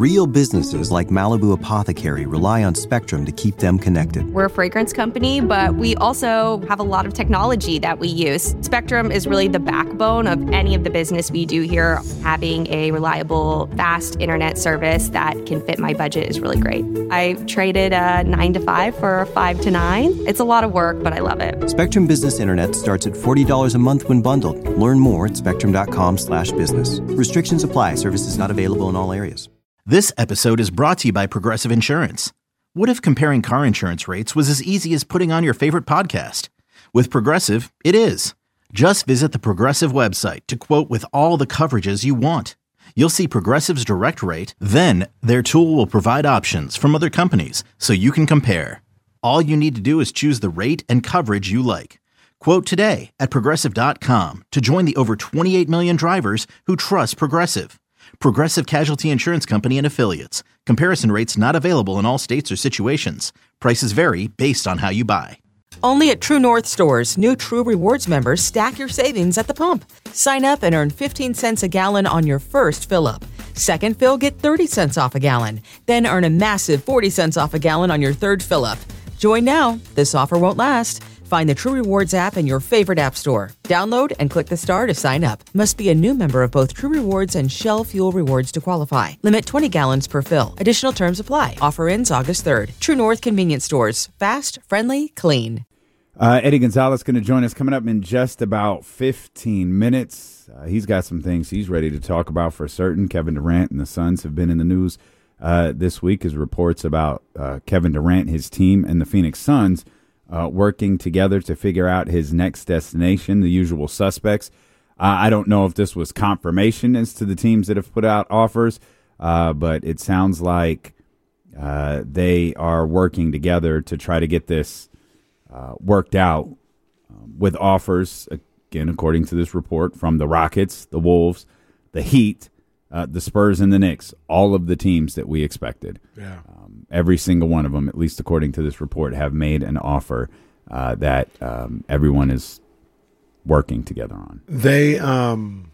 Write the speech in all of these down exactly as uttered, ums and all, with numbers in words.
Real businesses like Malibu Apothecary rely on Spectrum to keep them connected. We're a fragrance company, but we also have a lot of technology that we use. Spectrum is really the backbone of any of the business we do here. Having a reliable, fast internet service that can fit my budget is really great. I traded a nine to five for a five to nine. It's a lot of work, but I love it. Spectrum Business Internet starts at forty dollars a month when bundled. Learn more at spectrum.com slash business. Restrictions apply. Services not available in all areas. This episode is brought to you by Progressive Insurance. What if comparing car insurance rates was as easy as putting on your favorite podcast? With Progressive, it is. Just visit the Progressive website to quote with all the coverages you want. You'll see Progressive's direct rate, then their tool will provide options from other companies so you can compare. All you need to do is choose the rate and coverage you like. Quote today at progressive dot com to join the over twenty-eight million drivers who trust Progressive. Progressive Casualty Insurance Company and Affiliates. Comparison rates not available in all states or situations. Prices vary based on how you buy. Only at True North stores, new True Rewards members stack your savings at the pump. Sign up and earn fifteen cents a gallon on your first fill-up. Second fill, get thirty cents off a gallon. Then earn a massive forty cents off a gallon on your third fill-up. Join now. This offer won't last. Find the True Rewards app in your favorite app store. Download and click the star to sign up. Must be a new member of both True Rewards and Shell Fuel Rewards to qualify. Limit twenty gallons per fill. Additional terms apply. Offer ends August third. True North Convenience Stores. Fast, friendly, clean. Uh, Eddie Gonzalez going to join us coming up in just about fifteen minutes. Uh, he's got some things he's ready to talk about for certain. Kevin Durant and the Suns have been in the news uh, this week as reports about uh, Kevin Durant, his team, and the Phoenix Suns Uh, working together to figure out his next destination, the usual suspects. Uh, I don't know if this was confirmation as to the teams that have put out offers, uh, but it sounds like uh, they are working together to try to get this uh, worked out um, with offers, again, according to this report, from the Rockets, the Wolves, the Heat, uh, the Spurs, and the Knicks, all of the teams that we expected. Yeah. Um, every single one of them, at least according to this report, have made an offer uh, that um, everyone is working together on. They, um,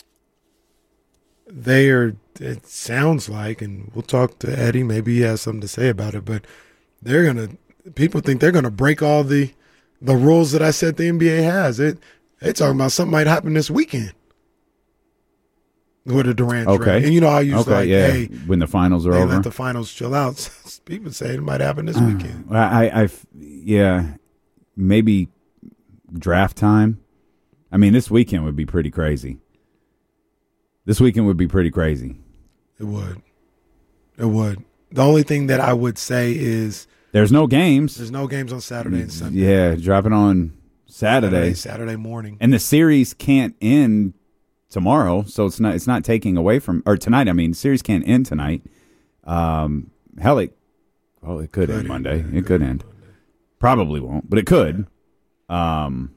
they are, it sounds like, and we'll talk to Eddie, maybe he has something to say about it, but they're going to, people think they're going to break all the the rules that I said the N B A has. It, they're talking about something might happen this weekend. With a Durant okay. trade. And you know how you okay, like, yeah. hey, when the finals are hey, over. let the finals chill out. People say it might happen this weekend. Uh, I, I, yeah, maybe draft time. I mean, this weekend would be pretty crazy. This weekend would be pretty crazy. It would. It would. The only thing that I would say is there's no games. There's no games on Saturday and Sunday. Yeah, drop it on Saturday. Saturday, Saturday morning. And the series can't end tomorrow, so it's not it's not taking away from or tonight. I mean, series can't end tonight. Um, hell, it well, it could, could end Monday. It, it could end. Monday. Probably won't, but it could. Um,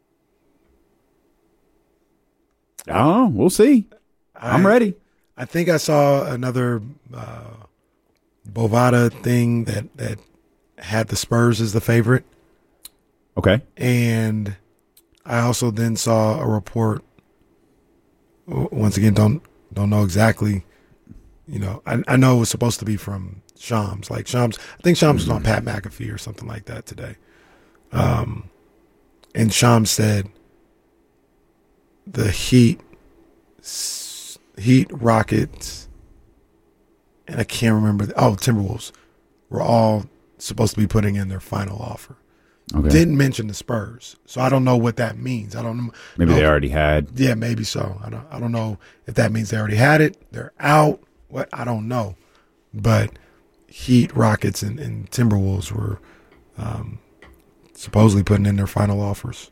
oh, we'll see. I, I'm ready. I think I saw another uh, Bovada thing that that had the Spurs as the favorite. Okay, and I also then saw a report. Once again, don't don't know exactly. You know, I, I know it was supposed to be from Shams. Like Shams, I think Shams was on Pat McAfee or something like that today. Um, and Shams said the Heat, Heat, Rockets, and I can't remember. The, oh, Timberwolves were all supposed to be putting in their final offer. Okay. Didn't mention the Spurs, so I don't know what that means. I don't know. Maybe know. They already had. Yeah, maybe so. I don't. I don't know if that means they already had it. They're out. What I don't know, but Heat, Rockets, and, and Timberwolves were um, supposedly putting in their final offers.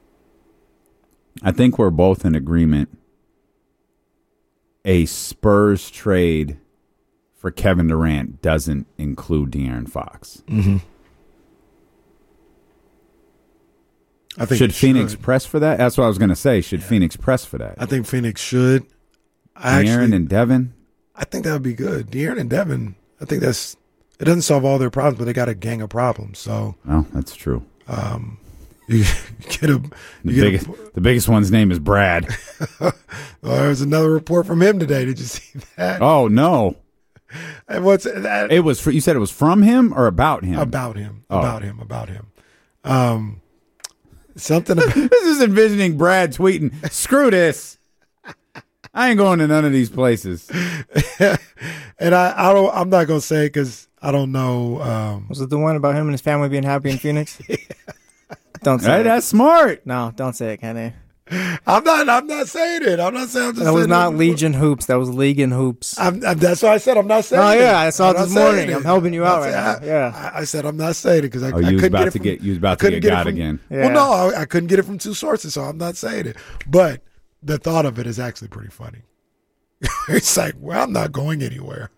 I think we're both in agreement. A Spurs trade for Kevin Durant doesn't include De'Aaron Fox. Mm-hmm. I think should Phoenix should. press for that? That's what I was going to say. Should yeah. Phoenix press for that? I think Phoenix should. I De'Aaron actually, and Devin? I think that would be good. De'Aaron and Devin, I think that's – it doesn't solve all their problems, but they got a gang of problems. So, oh, that's true. Um, you get a the you biggest get a, the biggest one's name is Brad. Well, there was another report from him today. Did you see that? Oh, no. And what's that? It was. For, you said it was from him or about him? About him. Oh. About him. About him. Um, something. About, This is envisioning Brad tweeting, "Screw this. I ain't going to none of these places." and I, I don't. I'm not gonna say because I don't know. Um, Was it the one about him and his family being happy in Phoenix? yeah. Don't say Hey, it. that's smart. No, don't say it, Kenny. I'm not. I'm not saying it. I'm not saying. I'm just That was saying not it. Legion Hoops. That was League and Hoops. I'm, I'm, that's why I said I'm not saying. Oh, it. yeah, I saw it I'm this not saying morning. it. I'm helping you I'm out not right saying- now. Yeah. I, I said I'm not saying it because I, Oh, I you was couldn't about get it to from, get. You was about I to couldn't get it God from- again. Yeah. Well, no, I, I couldn't get it from two sources, so I'm not saying it. But the thought of it is actually pretty funny. It's like, well, I'm not going anywhere.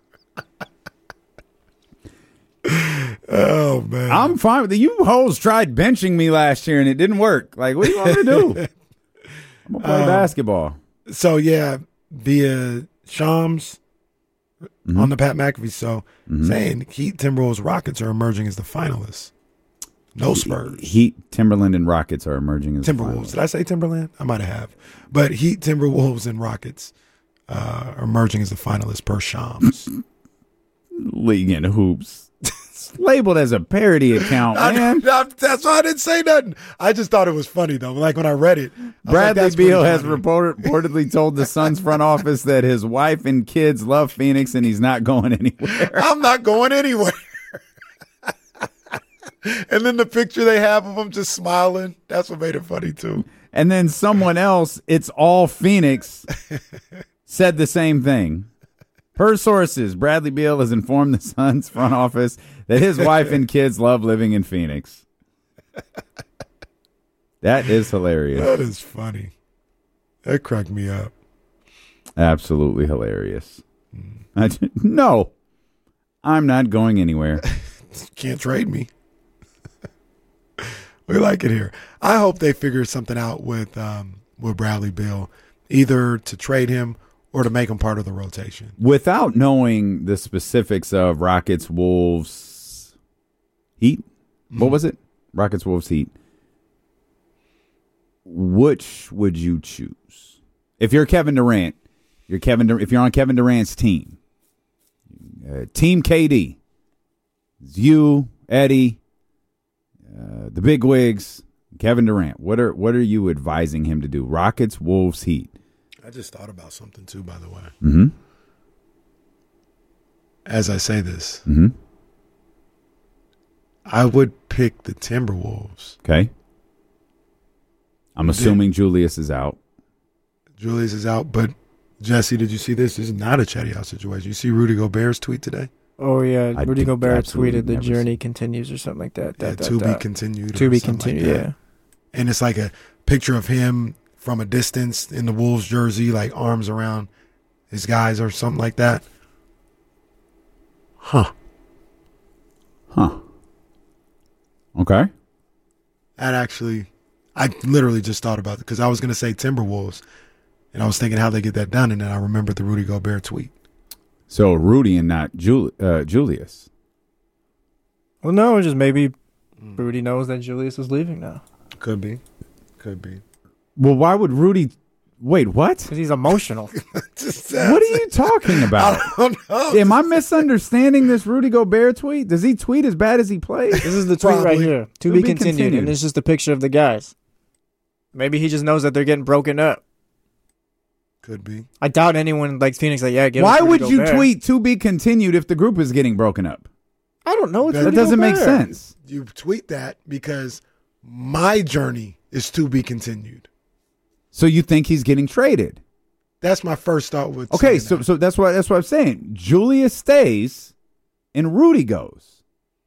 Oh man, I'm fine with it. You hoes tried benching me last year and it didn't work. Like, what do you want me to do? I'm gonna play Um, basketball. So yeah, via Shams Mm-hmm. on the Pat McAfee show saying Heat, Timberwolves, Rockets are emerging as the finalists. No Spurs. Heat, Timberland, and Rockets are emerging as the Timberwolves. finalists. Did I say Timberland? I might have. But Heat, Timberwolves, and Rockets uh, are emerging as the finalists per Shams. League and Hoops. It's labeled as a parody account, I- man. I- that's why I didn't say nothing. I just thought it was funny though. Like when I read it, I was like, Bradley that's pretty Beal has funny. report- reportedly told the Suns front office that his wife and kids love Phoenix and he's not going anywhere. I'm not going anywhere. And then the picture they have of him just smiling, that's what made it funny too. And then someone else, it's all Phoenix, said the same thing. Per sources, Bradley Beal has informed the Suns front office that his wife and kids love living in Phoenix. That is hilarious. That is funny. That cracked me up. Absolutely hilarious. I ju- no, I'm not going anywhere. Can't trade me. We like it here. I hope they figure something out with um, with Bradley Beal, either to trade him or to make him part of the rotation. Without knowing the specifics of Rockets, Wolves, Heat, what was it? Rockets, Wolves, Heat. Which would you choose? If you're Kevin Durant, you're Kevin. Dur- If you're on Kevin Durant's team, uh, Team K D, it's you, Eddie, uh, the big wigs, Kevin Durant. What are what are you advising him to do? Rockets, Wolves, Heat. I just thought about something too, by the way. Mm-hmm. As I say this, Mm-hmm. I would pick the Timberwolves. Okay. I'm assuming Julius is out. Julius is out, but Jesse, did you see this? This is not a Chetty House situation. You see Rudy Gobert's tweet today? Oh, yeah. I Rudy did Gobert absolutely tweeted the never journey see- continues or something like that. Yeah, that, to that, be that. continued. To or be something like continued, that. yeah. And it's like a picture of him from a distance in the Wolves jersey, like arms around his guys or something like that. Huh. Huh. Okay. That actually, I literally just thought about it because I was going to say Timberwolves, and I was thinking how they get that done, and then I remembered the Rudy Gobert tweet. So Rudy and not Jul- uh, Julius. Well, no, it's just maybe Rudy knows that Julius is leaving now. Could be. Could be. Well, why would Rudy? Wait, what? Because he's emotional. Just, What are you talking about? I don't know. Am I misunderstanding this Rudy Gobert tweet? Does he tweet as bad as he plays? This is the tweet right Probably. here. To To be be continued. continued. And it's just a picture of the guys. Maybe he just knows that they're getting broken up. Could be. I doubt anyone like Phoenix like, yeah, give Why us Rudy would you Gobert. tweet to be continued if the group is getting broken up? I don't know. It's That That Rudy doesn't make Gobert. sense. You tweet that because my journey is to be continued. So you think he's getting traded? That's my first thought with Okay, saying so that. so that's what that's what I'm saying. Julius stays, and Rudy goes.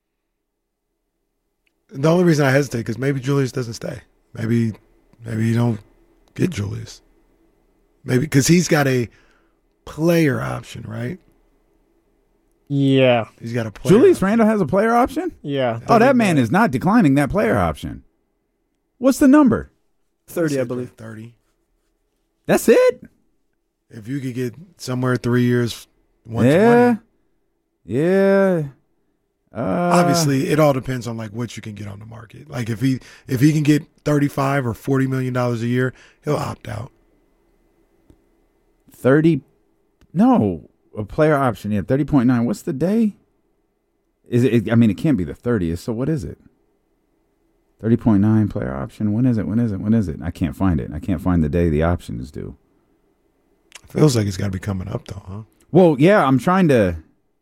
The only reason I hesitate because maybe Julius doesn't stay. Maybe maybe you don't get Julius. Maybe because he's got a player option, right? Yeah. He's got a player. Julius option. Randle has a player option. Yeah. Oh, that man is not declining that player option. What's the number? thirty, I believe. Thirty. That's it. If you could get somewhere three years, one Yeah, twenty. yeah. Uh, Obviously, it all depends on like what you can get on the market. Like if he if he can get thirty five or forty million dollars a year, he'll opt out. thirty. No, a player option. Yeah, thirty point nine. What's the day? Is it? I mean, it can't be the thirtieth. So what is it? thirty point nine player option. When is it? When is it? When is it? I can't find it. I can't find the day the option is due. Feels like it's got to be coming up, though, huh? Well, yeah, I'm trying to.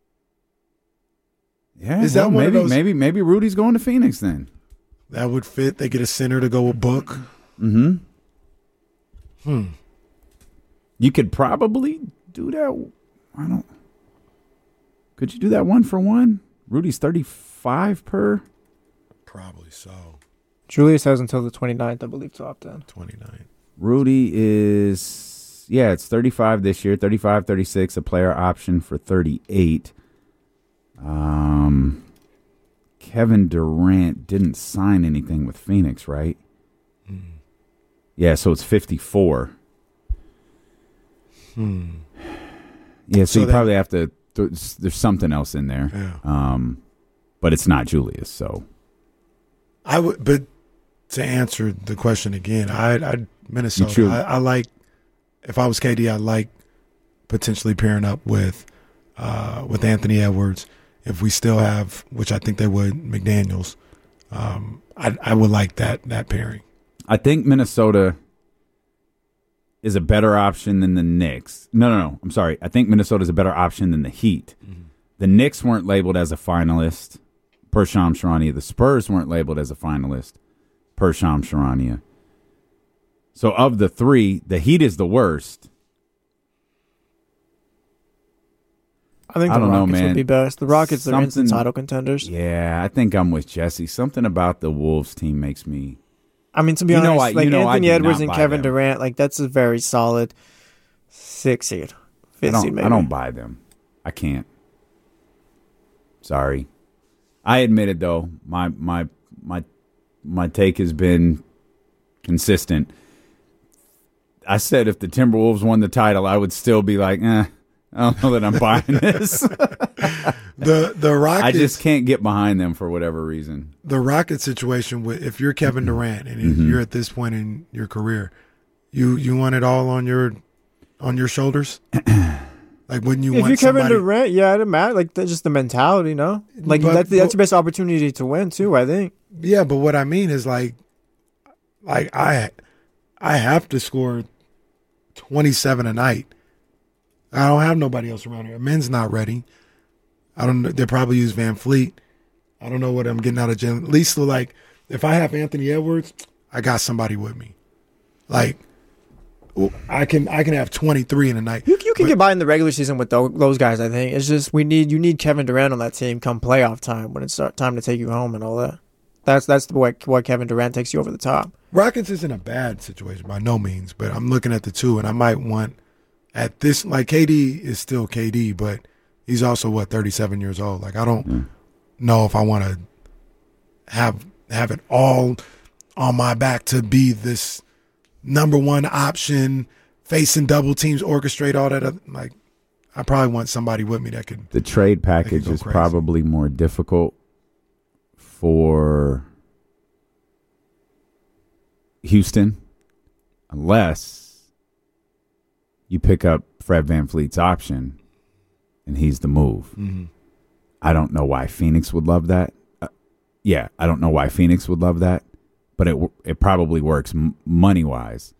Yeah, is well, that one maybe of those, maybe maybe Rudy's going to Phoenix then? That would fit. They get a center to go with Book. Mm-hmm. Hmm. You could probably do that. I don't. Could you do that one for one? Rudy's thirty-five per. Probably so. Julius has until the twenty-ninth, I believe, to opt in. twenty-nine. Rudy is, yeah, it's thirty-five this year, thirty-five, thirty-six, a player option for thirty-eight. Um, Kevin Durant didn't sign anything with Phoenix, right? Mm. Yeah, so it's fifty-four. Hmm. Yeah, so, So you that- probably have to, th- there's something else in there. Yeah. Um, but it's not Julius, so. I would, but to answer the question again, I, I Minnesota. truly- I, I like. If I was K D, I like potentially pairing up with uh, with Anthony Edwards. If we still have, which I think they would, McDaniels. Um, I I would like that that pairing. I think Minnesota is a better option than the Knicks. No, no, no. I'm sorry. I think Minnesota is a better option than the Heat. Mm-hmm. The Knicks weren't labeled as a finalist per Shams Charania. The Spurs weren't labeled as a finalist per Shams Charania. So of the three, the Heat is the worst. I think I the don't know, Rockets man. would be best. The Rockets are instant Something- title contenders. Yeah, I think I'm with Jesse. Something about the Wolves team makes me. I mean, to be You know honest, I- you like know I Anthony do Edwards not and buy Kevin them. Durant, like that's a very solid six seed, I fifth don't, seed maybe. I don't buy them. I can't. Sorry. I admit it though. My my my my take has been consistent. I said if the Timberwolves won the title, I would still be like, eh, I don't know that I'm buying this. The the Rockets. I just can't get behind them for whatever reason. the Rocket situation with if you're Kevin Durant and Mm-hmm. you're at this point in your career, you you want it all on your on your shoulders. Like wouldn't you If want you're Kevin somebody? Durant, yeah, it matter. Like that's just the mentality, no? Like But- that's that's but- your best opportunity to win too. I think. Yeah, but what I mean is like, like I, I have to score twenty-seven a night. I don't have nobody else around here. Men's not ready. I don't. They probably use Van Fleet. I don't know what I'm getting out of Jalen. At least like if I have Anthony Edwards, I got somebody with me. Like I can I can have twenty-three in a night. You, you can But- get by in the regular season with tho- those guys. I think it's just we need you need Kevin Durant on that team come playoff time when it's start- time to take you home and all that. That's that's the what what Kevin Durant takes you over the top. Rockets isn't a bad situation by no means, but I'm looking at the two, and I might want at this like K D is still K D, but he's also what thirty-seven years old. Like I don't Mm. know if I want to have have it all on my back to be this number one option, facing double teams, orchestrate all that. Other, like I probably want somebody with me that could. The trade package go is crazy. probably more difficult for Houston unless you pick up Fred VanVleet's option and he's the move. Mm-hmm. I don't know why Phoenix would love that. Uh, yeah, I don't know why Phoenix would love that, but it it probably works m- money-wise.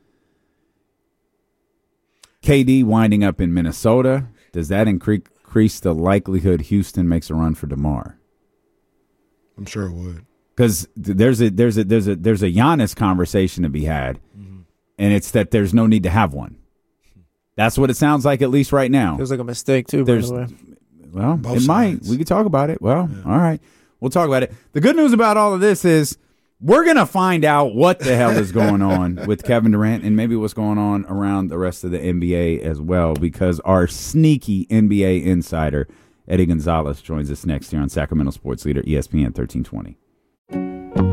K D winding up in Minnesota, does that incre- increase the likelihood Houston makes a run for DeMar? I'm sure it would. Because there's a there's a there's a there's a Giannis conversation to be had, Mm-hmm. and it's that there's no need to have one. That's what it sounds like, at least right now. Feels like a mistake too. By There's the way. Well, Both it might. sides. We could talk about it. Well, all right. We'll talk about it. The good news about all of this is we're going to find out what the hell is going on with Kevin Durant and maybe what's going on around the rest of the N B A as well, because our sneaky N B A insider, Eddie Gonzalez, joins us next here on Sacramento Sports Leader, E S P N thirteen twenty.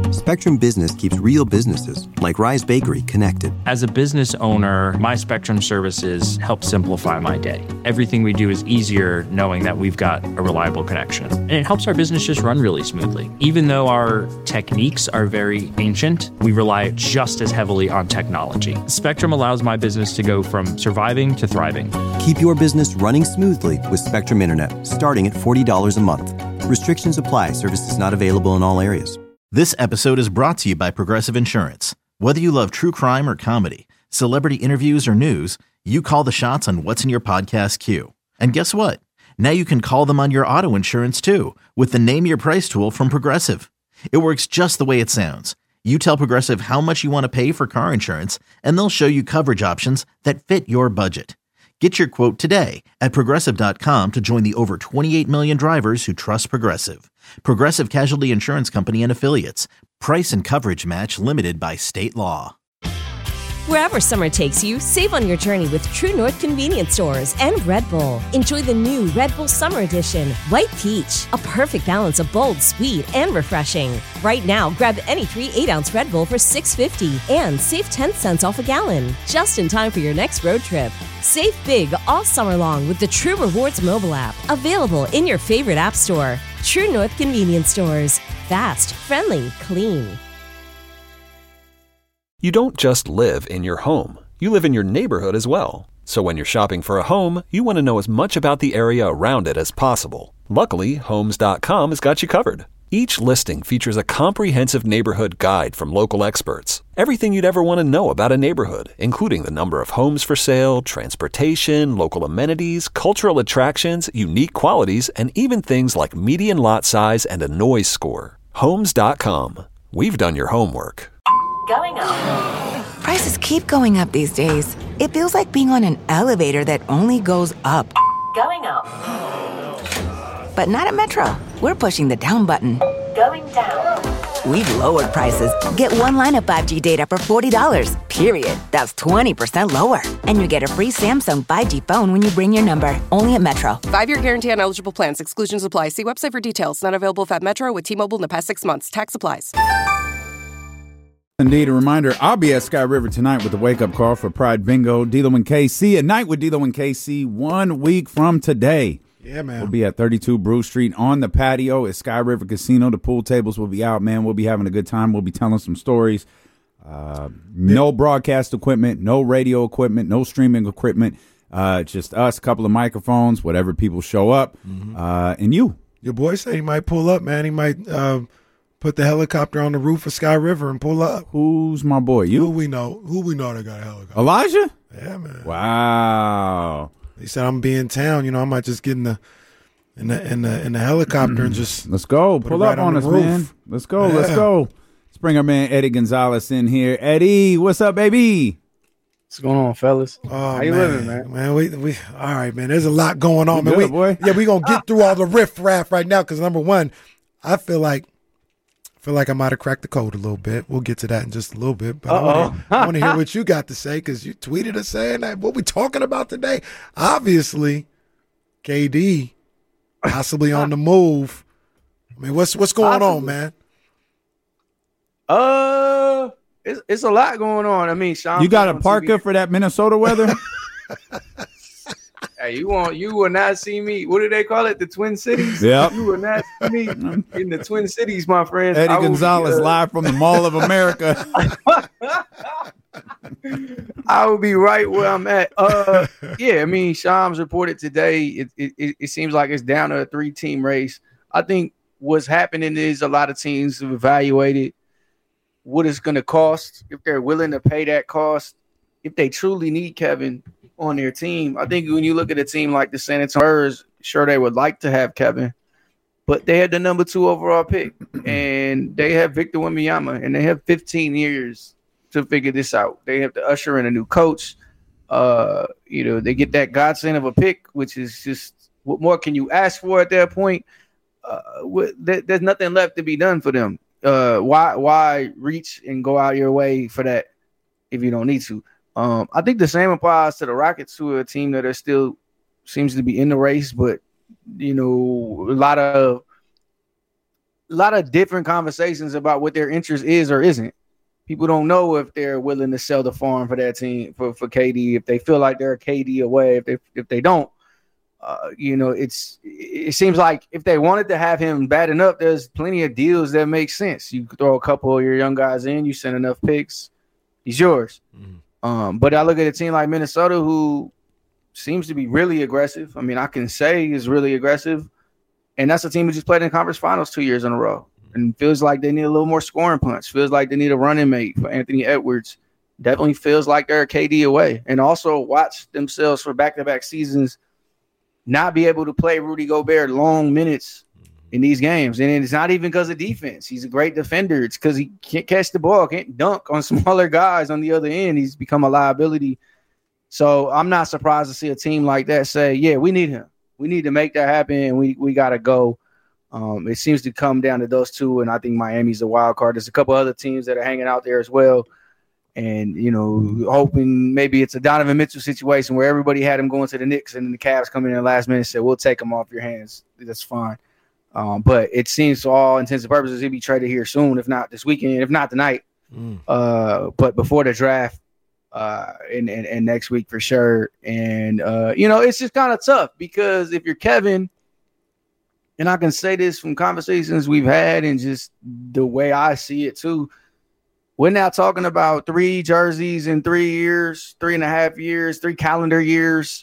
Spectrum Business keeps real businesses, like Rise Bakery, connected. As a business owner, my Spectrum services help simplify my day. Everything we do is easier knowing that we've got a reliable connection. And it helps our business just run really smoothly. Even though our techniques are very ancient, we rely just as heavily on technology. Spectrum allows my business to go from surviving to thriving. Keep your business running smoothly with Spectrum Internet, starting at forty dollars a month. Restrictions apply. Services not available in all areas. This episode is brought to you by Progressive Insurance. Whether you love true crime or comedy, celebrity interviews or news, you call the shots on what's in your podcast queue. And guess what? Now you can call them on your auto insurance too with the Name Your Price tool from Progressive. It works just the way it sounds. You tell Progressive how much you want to pay for car insurance, and they'll show you coverage options that fit your budget. Get your quote today at Progressive dot com to join the over twenty-eight million drivers who trust Progressive. Progressive Casualty Insurance Company and Affiliates. Price and coverage match limited by state law. Wherever summer takes you, save on your journey with True North Convenience Stores and Red Bull. Enjoy the new Red Bull Summer Edition, White Peach, a perfect balance of bold, sweet, and refreshing. Right now, grab any three eight-ounce Red Bull for six fifty and save ten cents off a gallon, just in time for your next road trip. Save big all summer long with the True Rewards mobile app, available in your favorite app store. True North Convenience Stores. Fast, friendly, clean. You don't just live in your home. You live in your neighborhood as well. So when you're shopping for a home, you want to know as much about the area around it as possible. Luckily, Homes dot com has got you covered. Each listing features a comprehensive neighborhood guide from local experts. Everything you'd ever want to know about a neighborhood, including the number of homes for sale, transportation, local amenities, cultural attractions, unique qualities, and even things like median lot size and a noise score. Homes dot com. We've done your homework. Going up. Prices keep going up these days. It feels like being on an elevator that only goes up. Going up. But not at Metro. We're pushing the down button. Going down. We've lowered prices. Get one line of five G data for forty dollars, period. That's twenty percent lower. And you get a free Samsung five G phone when you bring your number. Only at Metro. Five-year guarantee on eligible plans. Exclusions apply. See website for details. Not available at Metro with T-Mobile in the past six months. Tax applies. Indeed, a reminder, I'll be at Sky River tonight with the wake-up call for Pride Bingo. D'Lo and K C at night with D'Lo and K C one week from today. Yeah, man. We'll be at thirty-two Brew Street on the patio at Sky River Casino. The pool tables will be out, man. We'll be having a good time. We'll be telling some stories. Uh, no broadcast equipment, no radio equipment, no streaming equipment. Uh, just us, a couple of microphones, whatever people show up, mm-hmm. uh, and you. Your boy said he might pull up, man. He might uh, put the helicopter on the roof of Sky River and pull up. Who's my boy? You? Who we know? Who we know that got a helicopter? Elijah? Yeah, man. Wow. He said, "I'm be in town. You know, I might just get in the in the in the in the helicopter and just let's go pull up right on, on us, roof. man. Let's go, yeah. let's go. Let's bring our man Eddie Gonzalez in here. Eddie, what's up, baby? What's going on, fellas? Oh, How you man. living, man? Man, we we all right, man. There's a lot going on, you man. Good, we, boy. Yeah, we gonna get through all the riff raff right now because number one, I feel like. I feel like I might have cracked the code a little bit. We'll get to that in just a little bit. But Uh-oh. I want to hear what you got to say because you tweeted us saying that. What we talking about today? Obviously, K D possibly on the move. I mean, what's what's going possibly. on, man? Uh, it's it's a lot going on. I mean, Sean, you got a parka T V for that Minnesota weather? Hey, you want you will not see me. What do they call it? The Twin Cities. Yeah, you will not see me in the Twin Cities, my friend. Eddie Gonzalez be, uh, live from the Mall of America. I will be right where I'm at. Uh, yeah, I mean, Shams reported today. It, it it seems like it's down to a three-team race. I think what's happening is a lot of teams have evaluated what it's going to cost, if they're willing to pay that cost, if they truly need Kevin on their team. I think when you look at a team like the San Antonio Spurs, sure they would like to have Kevin, but they had the number two overall pick, and they have Victor Wembanyama, and they have fifteen years to figure this out. They have to usher in a new coach. Uh, you know, they get that godsend of a pick, which is just what more can you ask for at that point? Uh, what, there, there's nothing left to be done for them. Uh, why why reach and go out your way for that if you don't need to? Um, I think the same applies to the Rockets, who are a team that are still seems to be in the race, but you know, a lot of a lot of different conversations about what their interest is or isn't. People don't know if they're willing to sell the farm for that team, for, for K D, if they feel like they're a K D away. If they if they don't, uh, you know, it's it seems like if they wanted to have him bad enough, there's plenty of deals that make sense. You throw a couple of your young guys in, you send enough picks, he's yours. Mm-hmm. Um, but I look at a team like Minnesota who seems to be really aggressive. I mean, I can say is really aggressive, and that's a team who just played in the conference finals two years in a row. And feels like they need a little more scoring punch. Feels like they need a running mate for Anthony Edwards. Definitely feels like they're a K D away. And also watch themselves for back-to-back seasons not be able to play Rudy Gobert long minutes in these games. And it's not even because of defense. He's a great defender. It's because he can't catch the ball, can't dunk on smaller guys on the other end. He's become a liability. So I'm not surprised to see a team like that say, yeah, we need him. We need to make that happen, and we, we got to go. Um, it seems to come down to those two, and I think Miami's a wild card. There's a couple other teams that are hanging out there as well, and, you know, hoping maybe it's a Donovan Mitchell situation where everybody had him going to the Knicks and the Cavs come in the last minute and said, we'll take him off your hands. That's fine. Um, but it seems to all intents and purposes he'll be traded here soon, if not this weekend, if not tonight. Mm. Uh, but before the draft uh, and, and, and next week for sure. And, uh, you know, it's just kind of tough because if you're Kevin – and I can say this from conversations we've had and just the way I see it too. We're now talking about three jerseys in three years, three and a half years, three calendar years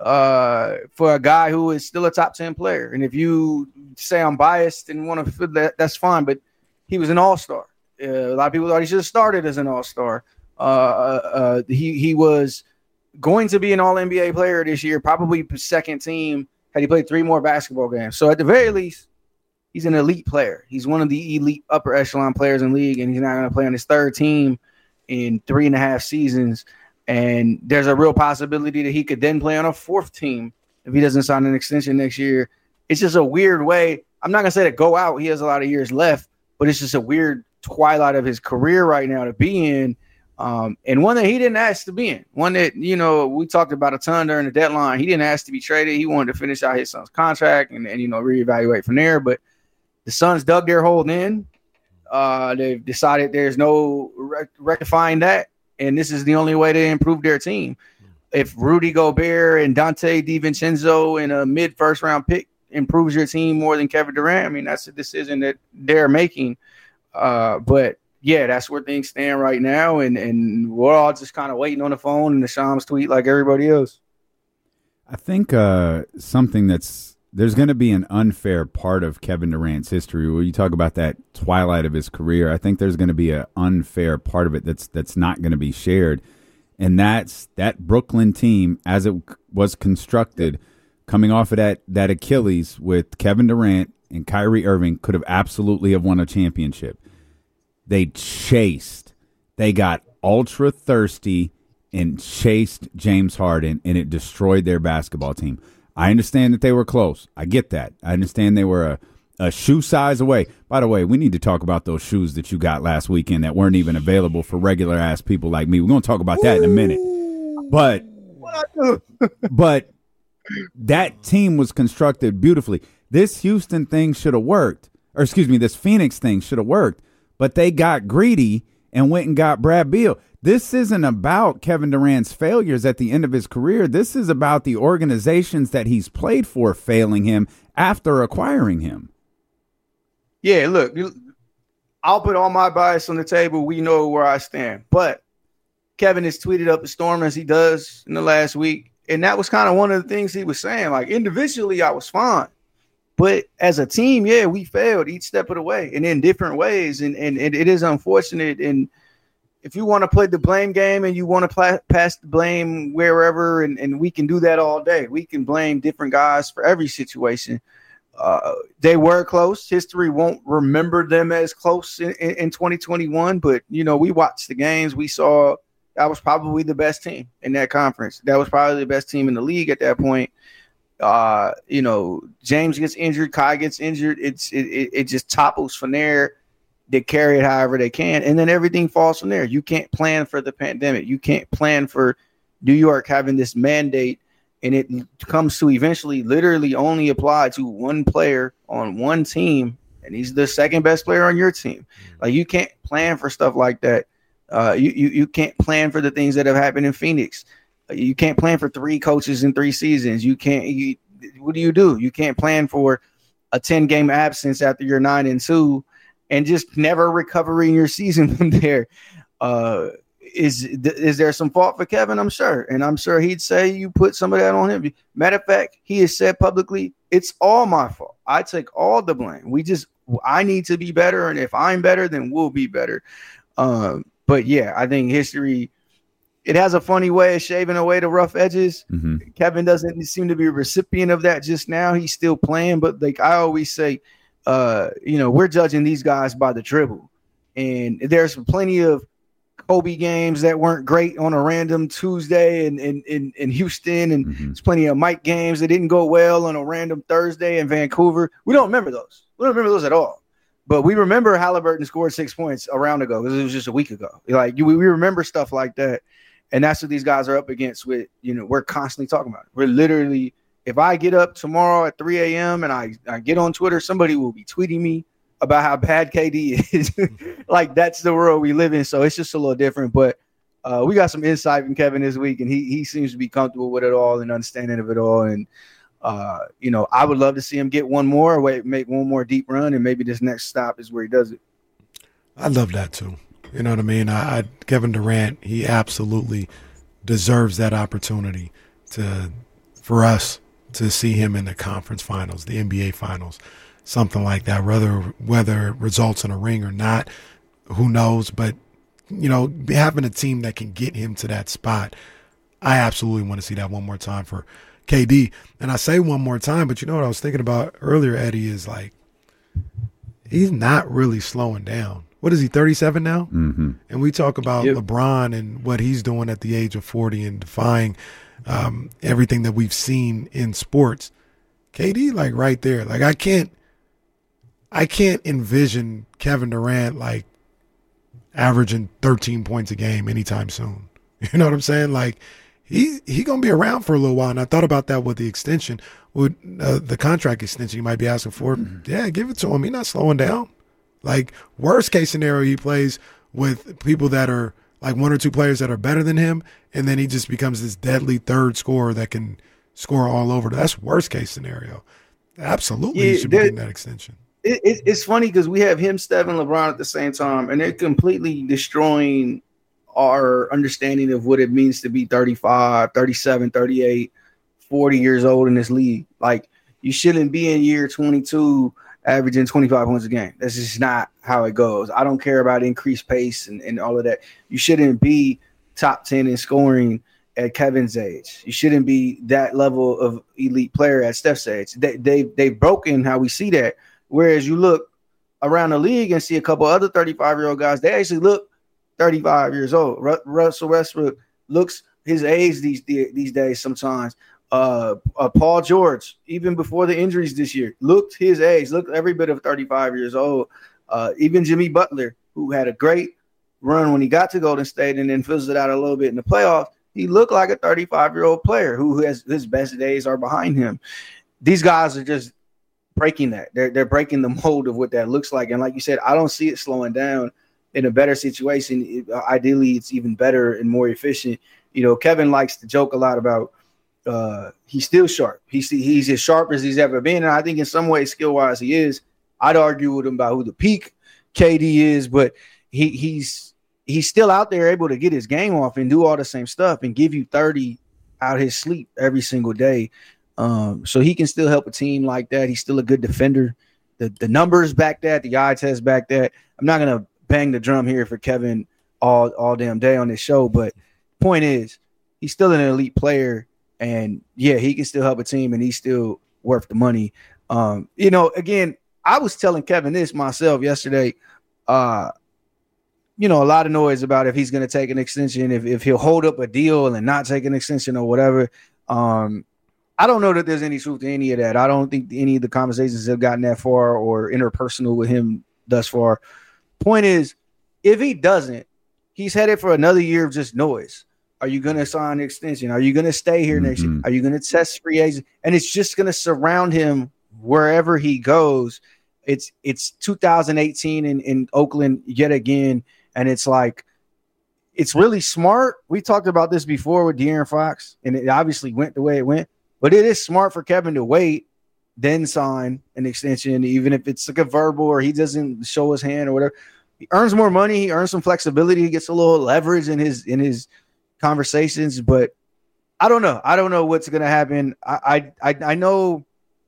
uh, for a guy who is still a top ten player. And if you say I'm biased and want to feel that, that's fine. But he was an all-star. Uh, a lot of people thought he should have started as an all-star. Uh, uh, he, he was going to be an all N B A player this year, probably second team. Had he played three more basketball games. So at the very least, he's an elite player. He's one of the elite upper echelon players in the league, and he's not going to play on his third team in three and a half seasons. And there's a real possibility that he could then play on a fourth team if he doesn't sign an extension next year. It's just a weird way. I'm not going to say to go out. He has a lot of years left, but it's just a weird twilight of his career right now to be in. Um, and one that he didn't ask to be in. One that, you know, we talked about a ton during the deadline. He didn't ask to be traded. He wanted to finish out his son's contract and, and you know, reevaluate from there. But the Suns dug their hole in. Uh, they've decided there's no rec- rectifying that. And this is the only way to improve their team. If Rudy Gobert and Dante DiVincenzo in a mid-first round pick improves your team more than Kevin Durant, I mean, that's a decision that they're making. Uh, but, yeah, that's where things stand right now, and, and we're all just kind of waiting on the phone and the Shams tweet like everybody else. I think uh, something that's – there's going to be an unfair part of Kevin Durant's history where you talk about that twilight of his career. I think there's going to be an unfair part of it that's that's not going to be shared, and that's that Brooklyn team as it was constructed coming off of that, that Achilles with Kevin Durant and Kyrie Irving could have absolutely have won a championship. They chased. They got ultra thirsty and chased James Harden, and it destroyed their basketball team. I understand that they were close. I get that. I understand they were a, a shoe size away. By the way, we need to talk about those shoes that you got last weekend that weren't even available for regular-ass people like me. We're going to talk about that in a minute. But, but that team was constructed beautifully. This Houston thing should have worked. Or, excuse me, this Phoenix thing should have worked. But they got greedy and went and got Brad Beal. This isn't about Kevin Durant's failures at the end of his career. This is about the organizations that he's played for failing him after acquiring him. Yeah, look, I'll put all my bias on the table. We know where I stand. But Kevin has tweeted up a storm as he does in the last week. And that was kind of one of the things he was saying. Like, individually, I was fine. But as a team, yeah, we failed each step of the way and in different ways. And, and, and it is unfortunate. And if you want to play the blame game and you want to pla- pass the blame wherever, and, and we can do that all day. We can blame different guys for every situation. Uh, they were close. History won't remember them as close in, in, in twenty twenty-one. But, you know, we watched the games. We saw that was probably the best team in that conference. That was probably the best team in the league at that point. Uh, you know, James gets injured, Kai gets injured. It's it, it, it just topples from there. They carry it however they can, and then everything falls from there. You can't plan for the pandemic. You can't plan for New York having this mandate, and it comes to eventually literally only apply to one player on one team, and he's the second best player on your team. Like, you can't plan for stuff like that. Uh, you, you you can't plan for the things that have happened in Phoenix. You can't plan for three coaches in three seasons. You can't. You, what do you do? You can't plan for a ten game absence after you're nine and two, and just never recovering your season from there. Uh, is is there some fault for Kevin? I'm sure, and I'm sure he'd say you put some of that on him. Matter of fact, he has said publicly, "It's all my fault. I take all the blame. We just, I need to be better, and if I'm better, then we'll be better." Um, but yeah, I think history, it has a funny way of shaving away the rough edges. Mm-hmm. Kevin doesn't seem to be a recipient of that just now. He's still playing, but like I always say, uh, you know, we're judging these guys by the dribble, and there's plenty of Kobe games that weren't great on a random Tuesday in, in, in, in Houston. And mm-hmm. there's plenty of Mike games that didn't go well on a random Thursday in Vancouver. We don't remember those. We don't remember those at all. But we remember Halliburton scored six points a round ago because it was just a week ago. Like we, we remember stuff like that. And that's what these guys are up against with, you know, we're constantly talking about it. We're literally, if I get up tomorrow at three a.m. and I, I get on Twitter, somebody will be tweeting me about how bad K D is. Like, that's the world we live in. So it's just a little different. But uh, we got some insight from Kevin this week, and he he seems to be comfortable with it all and understanding of it all. And, uh, you know, I would love to see him get one more, wait, make one more deep run, and maybe this next stop is where he does it. I love that too. You know what I mean? I, I Kevin Durant, he absolutely deserves that opportunity to for us to see him in the conference finals, the N B A finals. Something like that, whether whether it results in a ring or not, who knows? But, you know, having a team that can get him to that spot, I absolutely want to see that one more time for K D. And I say one more time, but you know what I was thinking about earlier, Eddie, is like, he's not really slowing down. What is he, thirty-seven now? Mm-hmm. And we talk about yep. LeBron and what he's doing at the age of forty and defying um, everything that we've seen in sports. K D, like, right there. Like, I can't, I can't envision Kevin Durant like averaging thirteen points a game anytime soon. You know what I'm saying? Like he he gonna be around for a little while. And I thought about that with the extension, with uh, the contract extension you might be asking for. Mm-hmm. Yeah, give it to him. He's not slowing down. Like worst case scenario, he plays with people that are like one or two players that are better than him, and then he just becomes this deadly third scorer that can score all over. That's worst case scenario. Absolutely, yeah, he should be getting that extension. It, it, it's funny because we have him, Steph, and LeBron at the same time, and they're completely destroying our understanding of what it means to be thirty-five, thirty-seven, thirty-eight, forty years old in this league. Like, you shouldn't be in year twenty-two averaging twenty-five points a game. That's just not how it goes. I don't care about increased pace and, and all of that. You shouldn't be top ten in scoring at Kevin's age. You shouldn't be that level of elite player at Steph's age. They, they, they've broken how we see that. Whereas you look around the league and see a couple other thirty-five-year-old guys, they actually look thirty-five years old. Ru- Russell Westbrook looks his age these these days sometimes. Uh, uh, Paul George, even before the injuries this year, looked his age, looked every bit of thirty-five years old. Uh, even Jimmy Butler, who had a great run when he got to Golden State and then fizzled out a little bit in the playoffs, he looked like a thirty-five-year-old player who has his best days are behind him. These guys are just breaking that. They're they're breaking the mold of what that looks like. And like you said, I don't see it slowing down in a better situation. It, ideally, it's even better and more efficient. You know, Kevin likes to joke a lot about uh, he's still sharp. He's he's as sharp as he's ever been. And I think in some ways, skill-wise, he is. I'd argue with him about who the peak K D is, but he he's he's still out there able to get his game off and do all the same stuff and give you thirty out his sleep every single day. Um, so he can still help a team like that. He's still a good defender. The the numbers back that, the eye test back that. I'm not gonna bang the drum here for Kevin all all damn day on this show, but point is, he's still an elite player, and yeah, he can still help a team, and he's still worth the money. Um, you know, again, I was telling Kevin this myself yesterday. Uh, you know, a lot of noise about if he's gonna take an extension, if if he'll hold up a deal and not take an extension or whatever. Um, I don't know that there's any truth to any of that. I don't think any of the conversations have gotten that far or interpersonal with him thus far. Point is, if he doesn't, he's headed for another year of just noise. Are you going to sign an extension? Are you going to stay here mm-hmm. next year? Are you going to test free agents? And it's just going to surround him wherever he goes. it's it's two thousand eighteen in, in Oakland yet again, and it's like it's really smart. We talked about this before with De'Aaron Fox, and it obviously went the way it went. But it is smart for Kevin to wait, then sign an extension, even if it's like a verbal or he doesn't show his hand or whatever. He earns more money. He earns some flexibility. He gets a little leverage in his in his conversations. But I don't know. I don't know what's going to happen. I, I I I know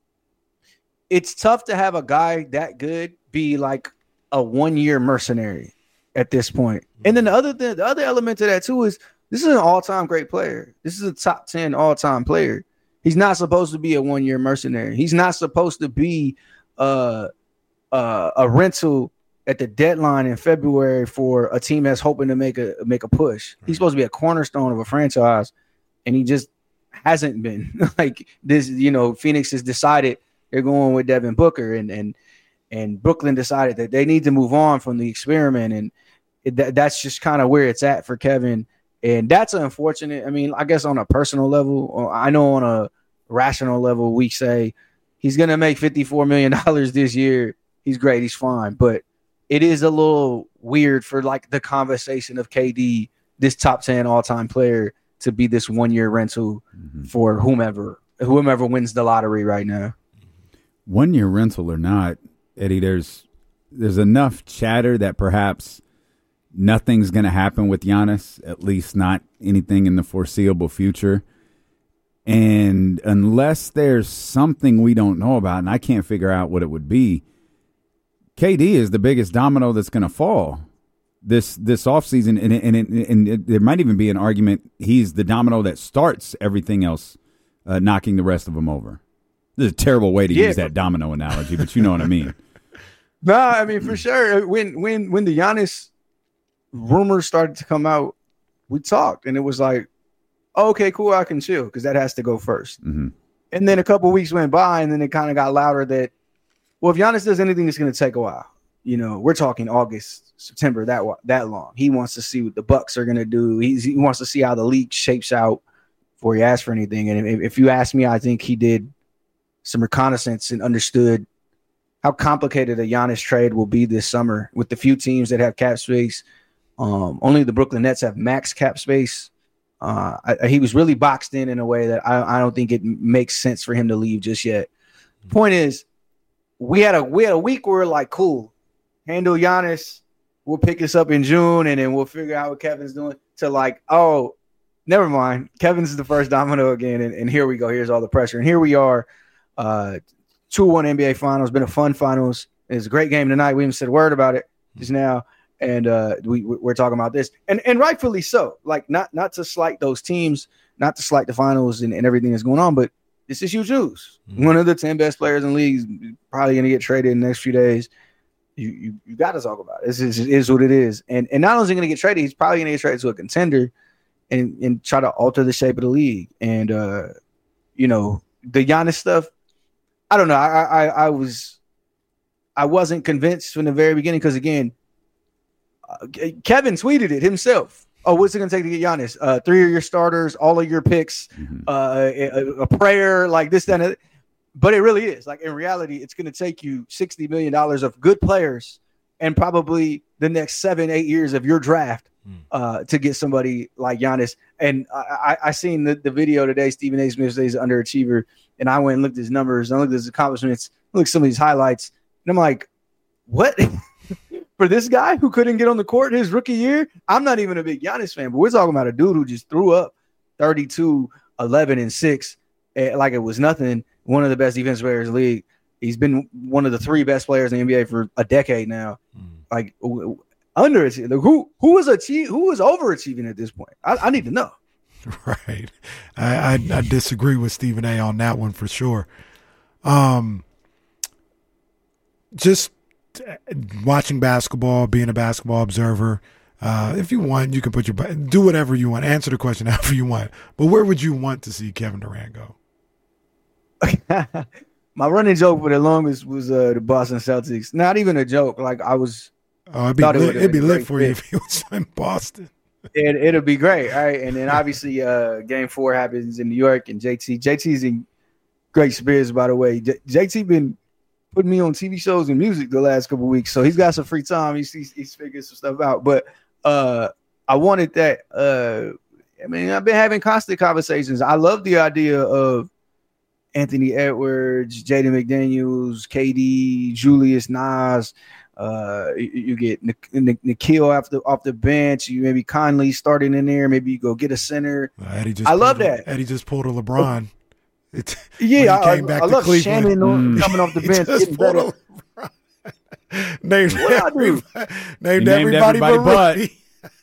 it's tough to have a guy that good be like a one year mercenary at this point. And then the other thing, the other element to that too is this is an all time great player. This is a top ten all time player. He's not supposed to be a one year mercenary. He's not supposed to be uh, uh, a rental at the deadline in February for a team that's hoping to make a make a push. He's supposed to be a cornerstone of a franchise, and he just hasn't been. Like this, you know, Phoenix has decided they're going with Devin Booker, and and and Brooklyn decided that they need to move on from the experiment, and it, that, that's just kind of where it's at for Kevin. And that's unfortunate. I mean, I guess on a personal level, I know on a rational level, we say he's going to make fifty-four million dollars this year. He's great. He's fine. But it is a little weird for like the conversation of K D, this top ten all-time player, to be this one-year rental mm-hmm. for whomever, whomever wins the lottery right now. One-year rental or not, Eddie, there's there's enough chatter that perhaps nothing's going to happen with Giannis, at least not anything in the foreseeable future. And unless there's something we don't know about, and I can't figure out what it would be, K D is the biggest domino that's going to fall this this offseason. And, and, and, and it, there might even be an argument he's the domino that starts everything else, uh, knocking the rest of them over. This is a terrible way to yeah. use that domino analogy, but you know what I mean. No, I mean, for sure. When, when, when the Giannis rumors started to come out, we talked, and it was like, oh, okay, cool, I can chill because that has to go first. Mm-hmm. And then a couple of weeks went by, and then it kind of got louder that, well, if Giannis does anything, it's going to take a while. You know, we're talking August, September, that that long. He wants to see what the Bucks are going to do. He's, he wants to see how the league shapes out before he asks for anything. And if, if you ask me, I think he did some reconnaissance and understood how complicated a Giannis trade will be this summer with the few teams that have cap space. Um, only the Brooklyn Nets have max cap space. Uh, I, he was really boxed in in a way that I, I don't think it makes sense for him to leave just yet. Point is, we had a we had a week where we're like, cool, handle Giannis. We'll pick this up in June, and then we'll figure out what Kevin's doing. To like, oh, never mind. Kevin's the first domino again, and, and here we go. Here's all the pressure, and here we are. Uh, two one N B A Finals. Been a fun finals. It's a great game tonight. We haven't said a word about it just now. And uh, we, we're talking about this, and and rightfully so. Like not not to slight those teams, not to slight the finals and, and everything that's going on, but this is huge news. Mm-hmm. One of the ten best players in the league is probably going to get traded in the next few days. You you, you got to talk about it. This is, it is what it is. And and not only is he going to get traded, he's probably going to get traded to a contender and and try to alter the shape of the league. And uh, you know, the Giannis stuff. I don't know. I I, I was I wasn't convinced from the very beginning because again. Uh, Kevin tweeted it himself. Oh, what's it going to take to get Giannis? Uh, three of your starters, all of your picks, mm-hmm. uh, a, a prayer, like this, that, and that. But it really is. Like in reality, it's going to take you sixty million dollars of good players and probably the next seven, eight years of your draft uh, to get somebody like Giannis. And I, I, I seen the, the video today. Stephen A. Smith says he's an underachiever. And I went and looked at his numbers. And I looked at his accomplishments. Looked at some of these highlights. And I'm like, what? For this guy who couldn't get on the court his rookie year, I'm not even a big Giannis fan, but we're talking about a dude who just threw up thirty-two, eleven, and six like it was nothing. One of the best defensive players in the league. He's been one of the three best players in the N B A for a decade now. Mm. Like under who who was achieve who was overachieving at this point? I, I need to know. Right, I, I I disagree with Stephen A. on that one for sure. Um, just. Watching basketball, being a basketball observer, uh, if you want, you can put your do whatever you want. Answer the question however you want. But where would you want to see Kevin Durant go? My running joke for the longest was uh, the Boston Celtics. Not even a joke. Like I was. Oh, it'd be lit, it it'd be lit for fit. you if he was in Boston. It it'll be great, all right. And then obviously, uh, Game Four happens in New York, and J T J T's in great spirits. By the way, J, J T been. putting me on T V shows and music the last couple of weeks. So he's got some free time. He's he's, he's figuring some stuff out. But uh, I wanted that. Uh, I mean, I've been having constant conversations. I love the idea of Anthony Edwards, Jaden McDaniels, K D, Julius Nas. Uh, you, you get Nikhil off the off the bench. You maybe Conley starting in there. Maybe you go get a center. Uh, Eddie just I love a, that. Eddie just pulled a LeBron. It, yeah, I, came back I to love Cleveland. Shannon Mm. coming off the bench. Getting better. Named, every, named, named everybody, everybody but but. Rudy.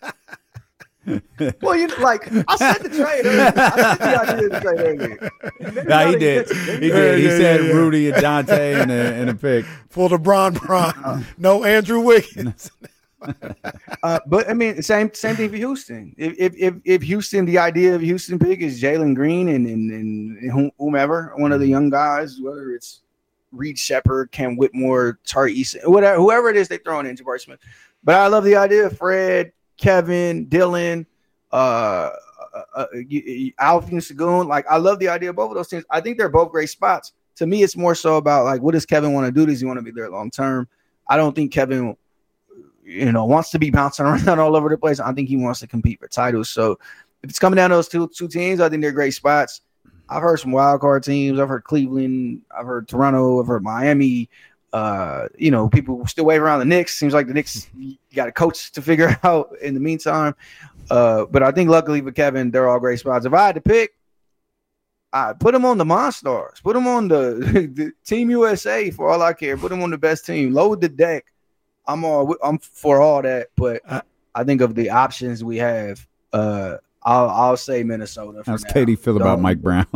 Well, you like I said the trade earlier. I said the idea of the trade earlier. No, he did. He did. He Yeah, said yeah, yeah. Rudy and Dante and a, and a pick. Pulled a Bron Bron. No Andrew Wiggins. Uh, but I mean, same same thing for Houston. If if if, if Houston, the idea of Houston pick is Jalen Green and, and and whomever, one of the young guys, whether it's Reed Shepard, Cam Whitmore, Tari Eason, whatever, whoever it is they throwing in Jabari Smith. But I love the idea of Fred, Kevin, Dylan, uh, uh, uh Alvin Sagoon. Like I love the idea of both of those teams. I think they're both great spots. To me, it's more so about like, what does Kevin want to do? Does he want to be there long term? I don't think Kevin, you know, wants to be bouncing around all over the place. I think he wants to compete for titles. So if it's coming down to those two two teams, I think they're great spots. I've heard some wild card teams. I've heard Cleveland. I've heard Toronto. I've heard Miami. Uh, you know, people still wave around the Knicks. Seems like the Knicks, you got a coach to figure out in the meantime. Uh, but I think luckily for Kevin, they're all great spots. If I had to pick, I'd put him on the Monstars. Put him on the, the Team U S A for all I care. Put him on the best team. Load the deck. I'm all I'm for all that. But I, I think of the options we have, uh, I'll I'll say Minnesota. How's Katie feel about Mike Brown?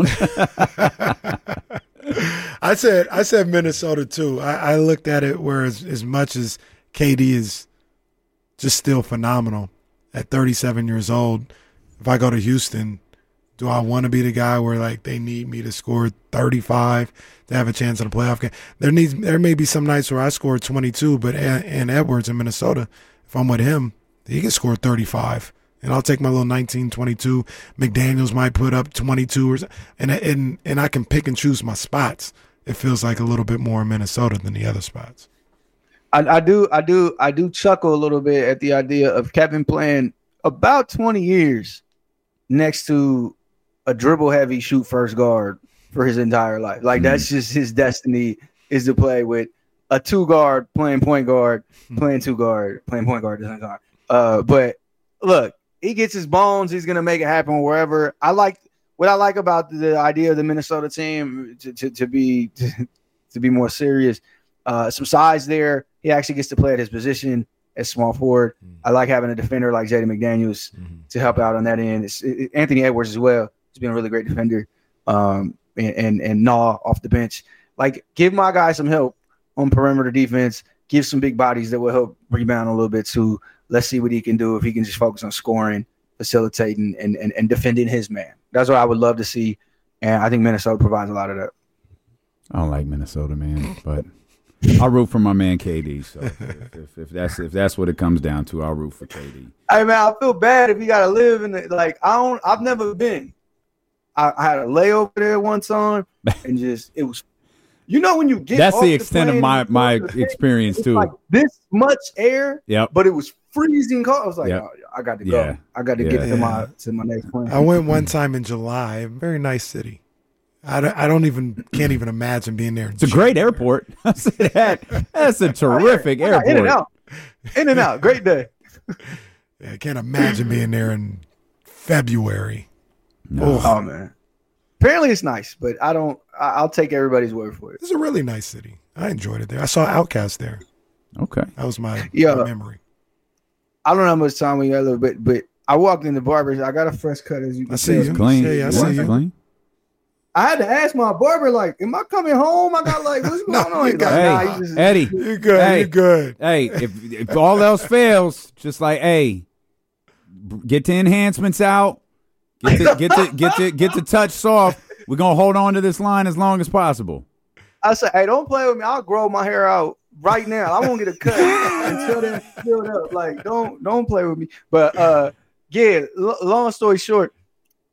I said I said Minnesota too. I, I looked at it where as, as much as K D is just still phenomenal at thirty-seven years old, if I go to Houston, do I want to be the guy where like they need me to score thirty-five to have a chance at a playoff game? There needs there may be some nights where I score twenty-two, but and Edwards in Minnesota, if I'm with him, he can score thirty-five. And I'll take my little nineteen twenty-two. McDaniels might put up twenty-two, or and and and I can pick and choose my spots. It feels like a little bit more in Minnesota than the other spots. I, I do, I do, I do chuckle a little bit at the idea of Kevin playing about twenty years next to a dribble-heavy shoot first guard for his entire life. Like, that's just his destiny, is to play with a two guard playing point guard, playing two guard, playing point guard, doesn't guard. Uh, but look. He gets his bones. He's going to make it happen wherever. I like what I like about the idea of the Minnesota team to, to, to be to, to be more serious. Uh, some size there. He actually gets to play at his position as small forward. Mm-hmm. I like having a defender like Jaden McDaniels mm-hmm. to help out on that end. It's, it, Anthony Edwards as well. He's been a really great defender. Um, and and, and Naw off the bench. Like, give my guy some help on perimeter defense. Give some big bodies that will help rebound a little bit too. Let's see what he can do if he can just focus on scoring, facilitating, and, and, and defending his man. That's what I would love to see, and I think Minnesota provides a lot of that. I don't like Minnesota, man, but I'll root for my man K D. So if, if, if that's if that's what it comes down to, I'll root for K D. Hey man, I feel bad if you got to live in the, like I don't. I've never been. I, I had a layover there one time, and just it was. You know when you get that's off the the extent of my my experience it's too. Like this much air, yep. But it was freezing cold. I was like, yep. oh, I got to yeah. go. I got to yeah. get to my to my next plane. I went one time in July. Very nice city. I don't, I don't even can't even imagine being there. It's a great airport. I said that. That's a terrific airport. In and out, in and out. Great day. Yeah, I can't imagine being there in February. No. Oh. oh man. Apparently it's nice, but I don't. I, I'll take everybody's word for it. It's a really nice city. I enjoyed it there. I saw Outkast there. Okay, that was my, yeah, my memory. I don't know how much time we got a little bit, but I walked in the barber. I got a fresh cut, as you can I see. see. Clean. Yeah, yeah, I see you. Clean. I had to ask my barber, like, "Am I coming home?" I got like, "What's going no, on?" He's like, hey, nah, you just, Eddie, you're good. Hey, you're good. Hey, if if all else fails, just like, hey, get the enhancements out, get the get the get the get the touch soft. We're gonna hold on to this line as long as possible. I said, "Hey, don't play with me. I'll grow my hair out right now. I won't get a cut until they're filled up. Like, don't don't play with me." But uh, yeah. L- long story short,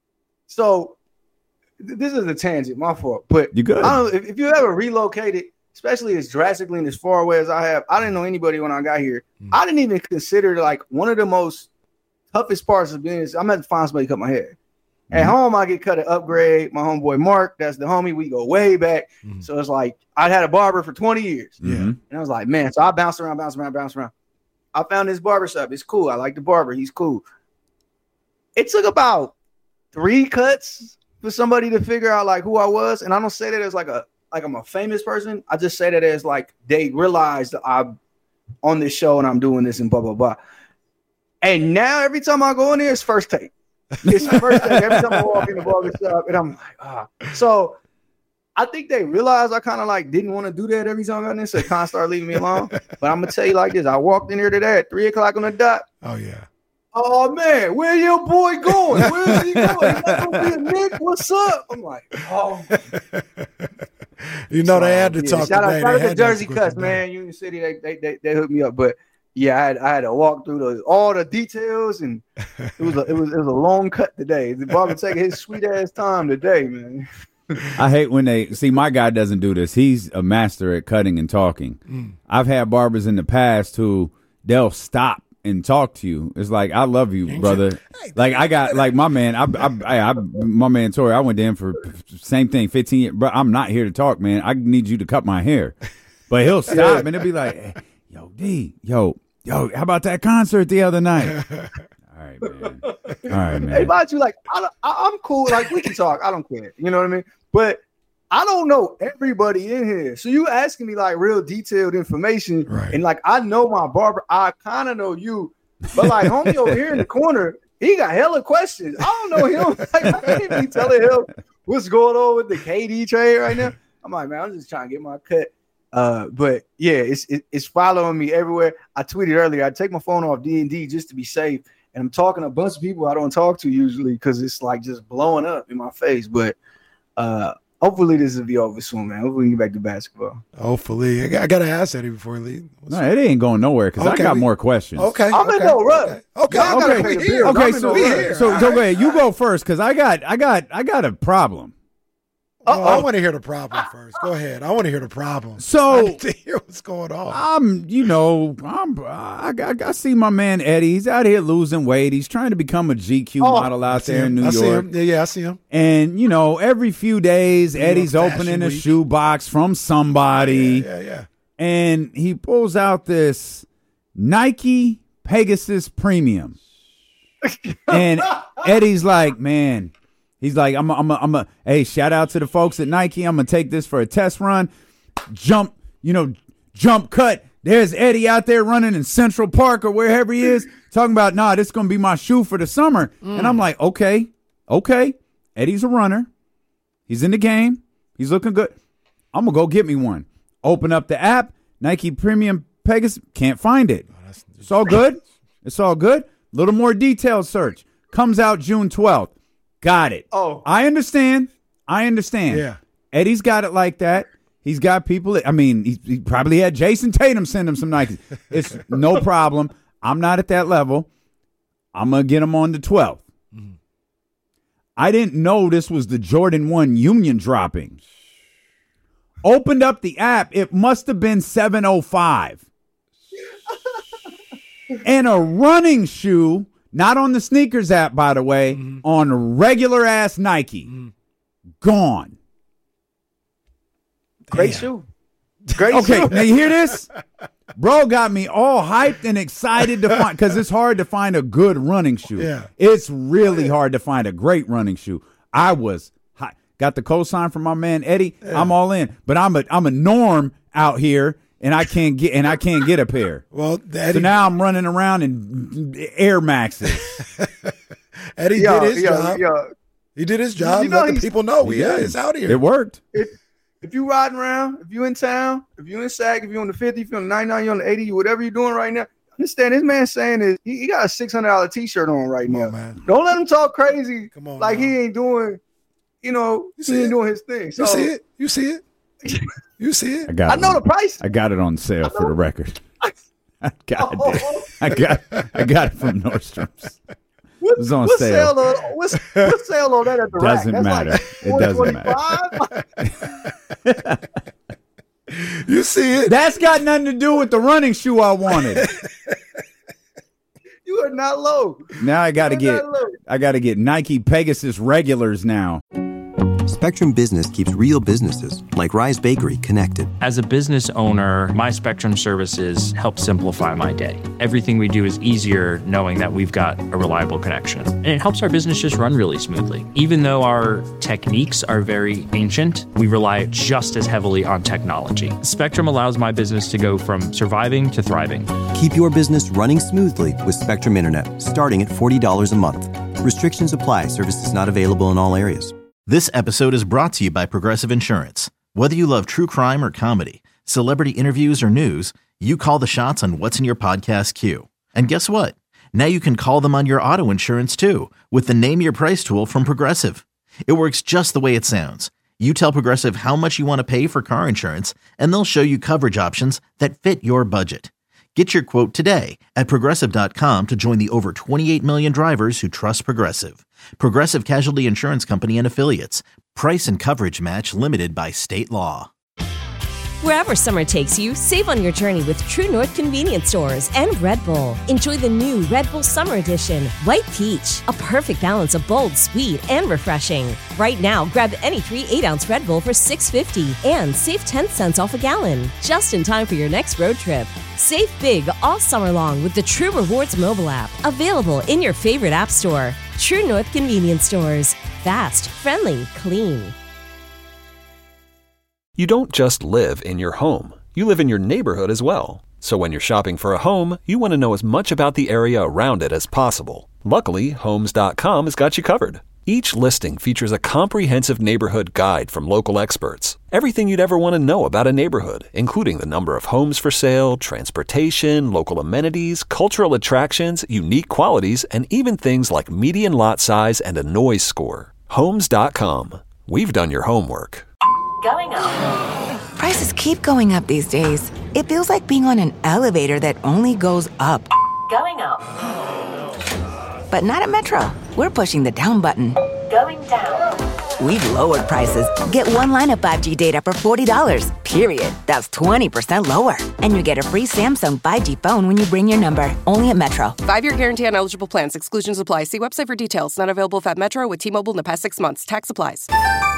so th- this is a tangent. My fault. But you good? I don't know if, if you ever relocated especially as drastically and as far away as I have, I didn't know anybody when I got here. Mm. I didn't even consider like one of the most toughest parts of being is I'm going to find somebody to cut my hair. Mm-hmm. At home, I get cut an upgrade. My homeboy Mark, that's the homie. We go way back. Mm-hmm. So it's like I had a barber for twenty years. Yeah. And I was like, man, so I bounced around, bounced around, bounced around. I found this barbershop. It's cool. I like the barber. He's cool. It took about three cuts for somebody to figure out like who I was. And I don't say that as like a like I'm a famous person. I just say that as like they realized that I'm on this show and I'm doing this and blah, blah, blah. And now every time I go in there, it's first take. It's the first take every time I walk in the barbershop. And I'm like, ah. So I think they realized I kind of like didn't want to do that every time I got in there. So they kind of started leaving me alone. But I'm going to tell you like this. I walked in here today at three o'clock on the dot. Oh, yeah. Oh, man, where your boy going? Where is he going? He's not going to be a Nick. What's up? I'm like, oh. You know, so, they had to yeah, talk shout today. Out, shout they out to Jersey Cuts, man. Union City, they, they they they hooked me up. But yeah, I had I had to walk through the all the details, and it was a, it was it was a long cut today. The barber taking his sweet ass time today, man. I hate when they see my guy doesn't do this. He's a master at cutting and talking. Mm. I've had barbers in the past who they'll stop and talk to you. It's like, I love you, brother. Like I got like my man, I, I, I, my man Tori. I went to him for same thing, fifteen years. But I'm not here to talk, man. I need you to cut my hair. But he'll stop and it'll be like, hey, yo, D, yo, yo, how about that concert the other night? All right, man. All right, man. Hey, about you, like I, I, I'm cool. Like we can talk. I don't care. You know what I mean? But I don't know everybody in here. So you asking me like real detailed information. Right. And like I know my barber. I kind of know you. But like homie over here in the corner, he got hella questions. I don't know him. Like, I can't be telling him what's going on with the K D trade right now. I'm like, man, I'm just trying to get my cut. Uh, but yeah, it's it, it's following me everywhere. I tweeted earlier, I take my phone off D and D just to be safe. And I'm talking to a bunch of people I don't talk to usually because it's like just blowing up in my face. But uh hopefully this will be over soon, man. Hopefully we can get back to basketball. Hopefully. I, I got to ask Eddie before we leave. What's no, it ain't going nowhere because okay, I got we, more questions. Okay. I'm okay, in no rush. Okay. Okay. Okay. Okay. We here. Okay. So, no we here. so, All so right. go ahead. You go first because I got, I got, I got a problem. Oh, I want to hear the problem first. Go ahead. I want to hear the problem. So I need to hear what's going on. I'm, you know, I'm, I, I, I see my man Eddie. He's out here losing weight. He's trying to become a G Q oh, model out there in New I York. See him. Yeah, yeah, I see him. And you know, every few days, New Eddie's York opening a Week. shoebox from somebody. Yeah, yeah, yeah. And he pulls out this Nike Pegasus Premium. And Eddie's like, man. He's like, I'm a, I'm a, I'm a, hey, shout out to the folks at Nike. I'm going to take this for a test run. Jump, you know, jump cut. There's Eddie out there running in Central Park or wherever he is talking about, nah, this is going to be my shoe for the summer. Mm. And I'm like, okay, okay. Eddie's a runner. He's in the game. He's looking good. I'm going to go get me one. Open up the app, Nike Premium Pegasus. Can't find it. It's all good. It's all good. Little more detailed search. Comes out June twelfth. Got it. Oh, I understand. I understand. Yeah. Eddie's got it like that. He's got people. That, I mean, he, he probably had Jason Tatum send him some Nikes. It's no problem. I'm not at that level. I'm going to get him on the twelfth. Mm-hmm. I didn't know this was the Jordan one Union dropping. Opened up the app. It must have been seven oh five. And a running shoe. Not on the sneakers app, by the way, mm-hmm. on regular ass Nike. Mm-hmm. Gone. Great Damn. shoe. Great okay, shoe. now you hear this? Bro got me all hyped and excited to find, because it's hard to find a good running shoe. Yeah. It's really hard to find a great running shoe. I was hot. Got the cosign from my man Eddie. Yeah. I'm all in. But I'm a I'm a norm out here. And I can't get and I can't get a pair. Well, Eddie, so now I'm running around in Air Maxes. Eddie yo, did his yo, job. Yo. He did his job. You know Let the people know. Yeah, it's out here. It worked. If, if you riding around, if you in town, if you in Sag, if you on the fifty, if you on the ninety-nine, you on the eighty, whatever you're doing right now, understand this man saying is he, he got a six hundred dollars t-shirt on right Come now. on, man. Don't let him talk crazy. Come on, like man. he ain't doing, you know, You he ain't it? doing his thing. So, you see it? You see it? You see it? I got I it know on, the price. I got it on sale for the record. I got Oh. it. I got I got it from Nordstrom's. What, It was on what sale. sale on, what's, what sale on that at the Doesn't rack? matter. That's It doesn't matter. You see it? That's got nothing to do with the running shoe I wanted. You are not low. Now I got to You are get not low. I got to get Nike Pegasus regulars now. Spectrum Business keeps real businesses, like Rise Bakery, connected. As a business owner, my Spectrum services help simplify my day. Everything we do is easier knowing that we've got a reliable connection. And it helps our business just run really smoothly. Even though our techniques are very ancient, we rely just as heavily on technology. Spectrum allows my business to go from surviving to thriving. Keep your business running smoothly with Spectrum Internet, starting at forty dollars a month. Restrictions apply. Services not available in all areas. This episode is brought to you by Progressive Insurance. Whether you love true crime or comedy, celebrity interviews or news, you call the shots on what's in your podcast queue. And guess what? Now you can call them on your auto insurance too with the Name Your Price tool from Progressive. It works just the way it sounds. You tell Progressive how much you want to pay for car insurance, and they'll show you coverage options that fit your budget. Get your quote today at Progressive dot com to join the over twenty-eight million drivers who trust Progressive. Progressive Casualty Insurance Company and Affiliates. Price and coverage match limited by state law. Wherever summer takes you, save on your journey with True North Convenience Stores and Red Bull. Enjoy the new Red Bull Summer Edition, White Peach, a perfect balance of bold, sweet, and refreshing. Right now, grab any three eight-ounce Red Bull for six fifty and save ten cents off a gallon, just in time for your next road trip. Save big all summer long with the True Rewards mobile app, available in your favorite app store. True North Convenience Stores. Fast, friendly, clean. You don't just live in your home. You live in your neighborhood as well. So when you're shopping for a home, you want to know as much about the area around it as possible. Luckily, Homes dot com has got you covered. Each listing features a comprehensive neighborhood guide from local experts. Everything you'd ever want to know about a neighborhood, including the number of homes for sale, transportation, local amenities, cultural attractions, unique qualities, and even things like median lot size and a noise score. Homes dot com. We've done your homework. Going up. Prices keep going up these days. It feels like being on an elevator that only goes up. Going up. But not at Metro. We're pushing the down button. Going down. We've lowered prices. Get one line of five G data for forty dollars, period. That's twenty percent lower. And you get a free Samsung five G phone when you bring your number. Only at Metro. Five-year guarantee on eligible plans. Exclusions apply. See website for details. Not available at Metro with T-Mobile in the past six months. Tax applies.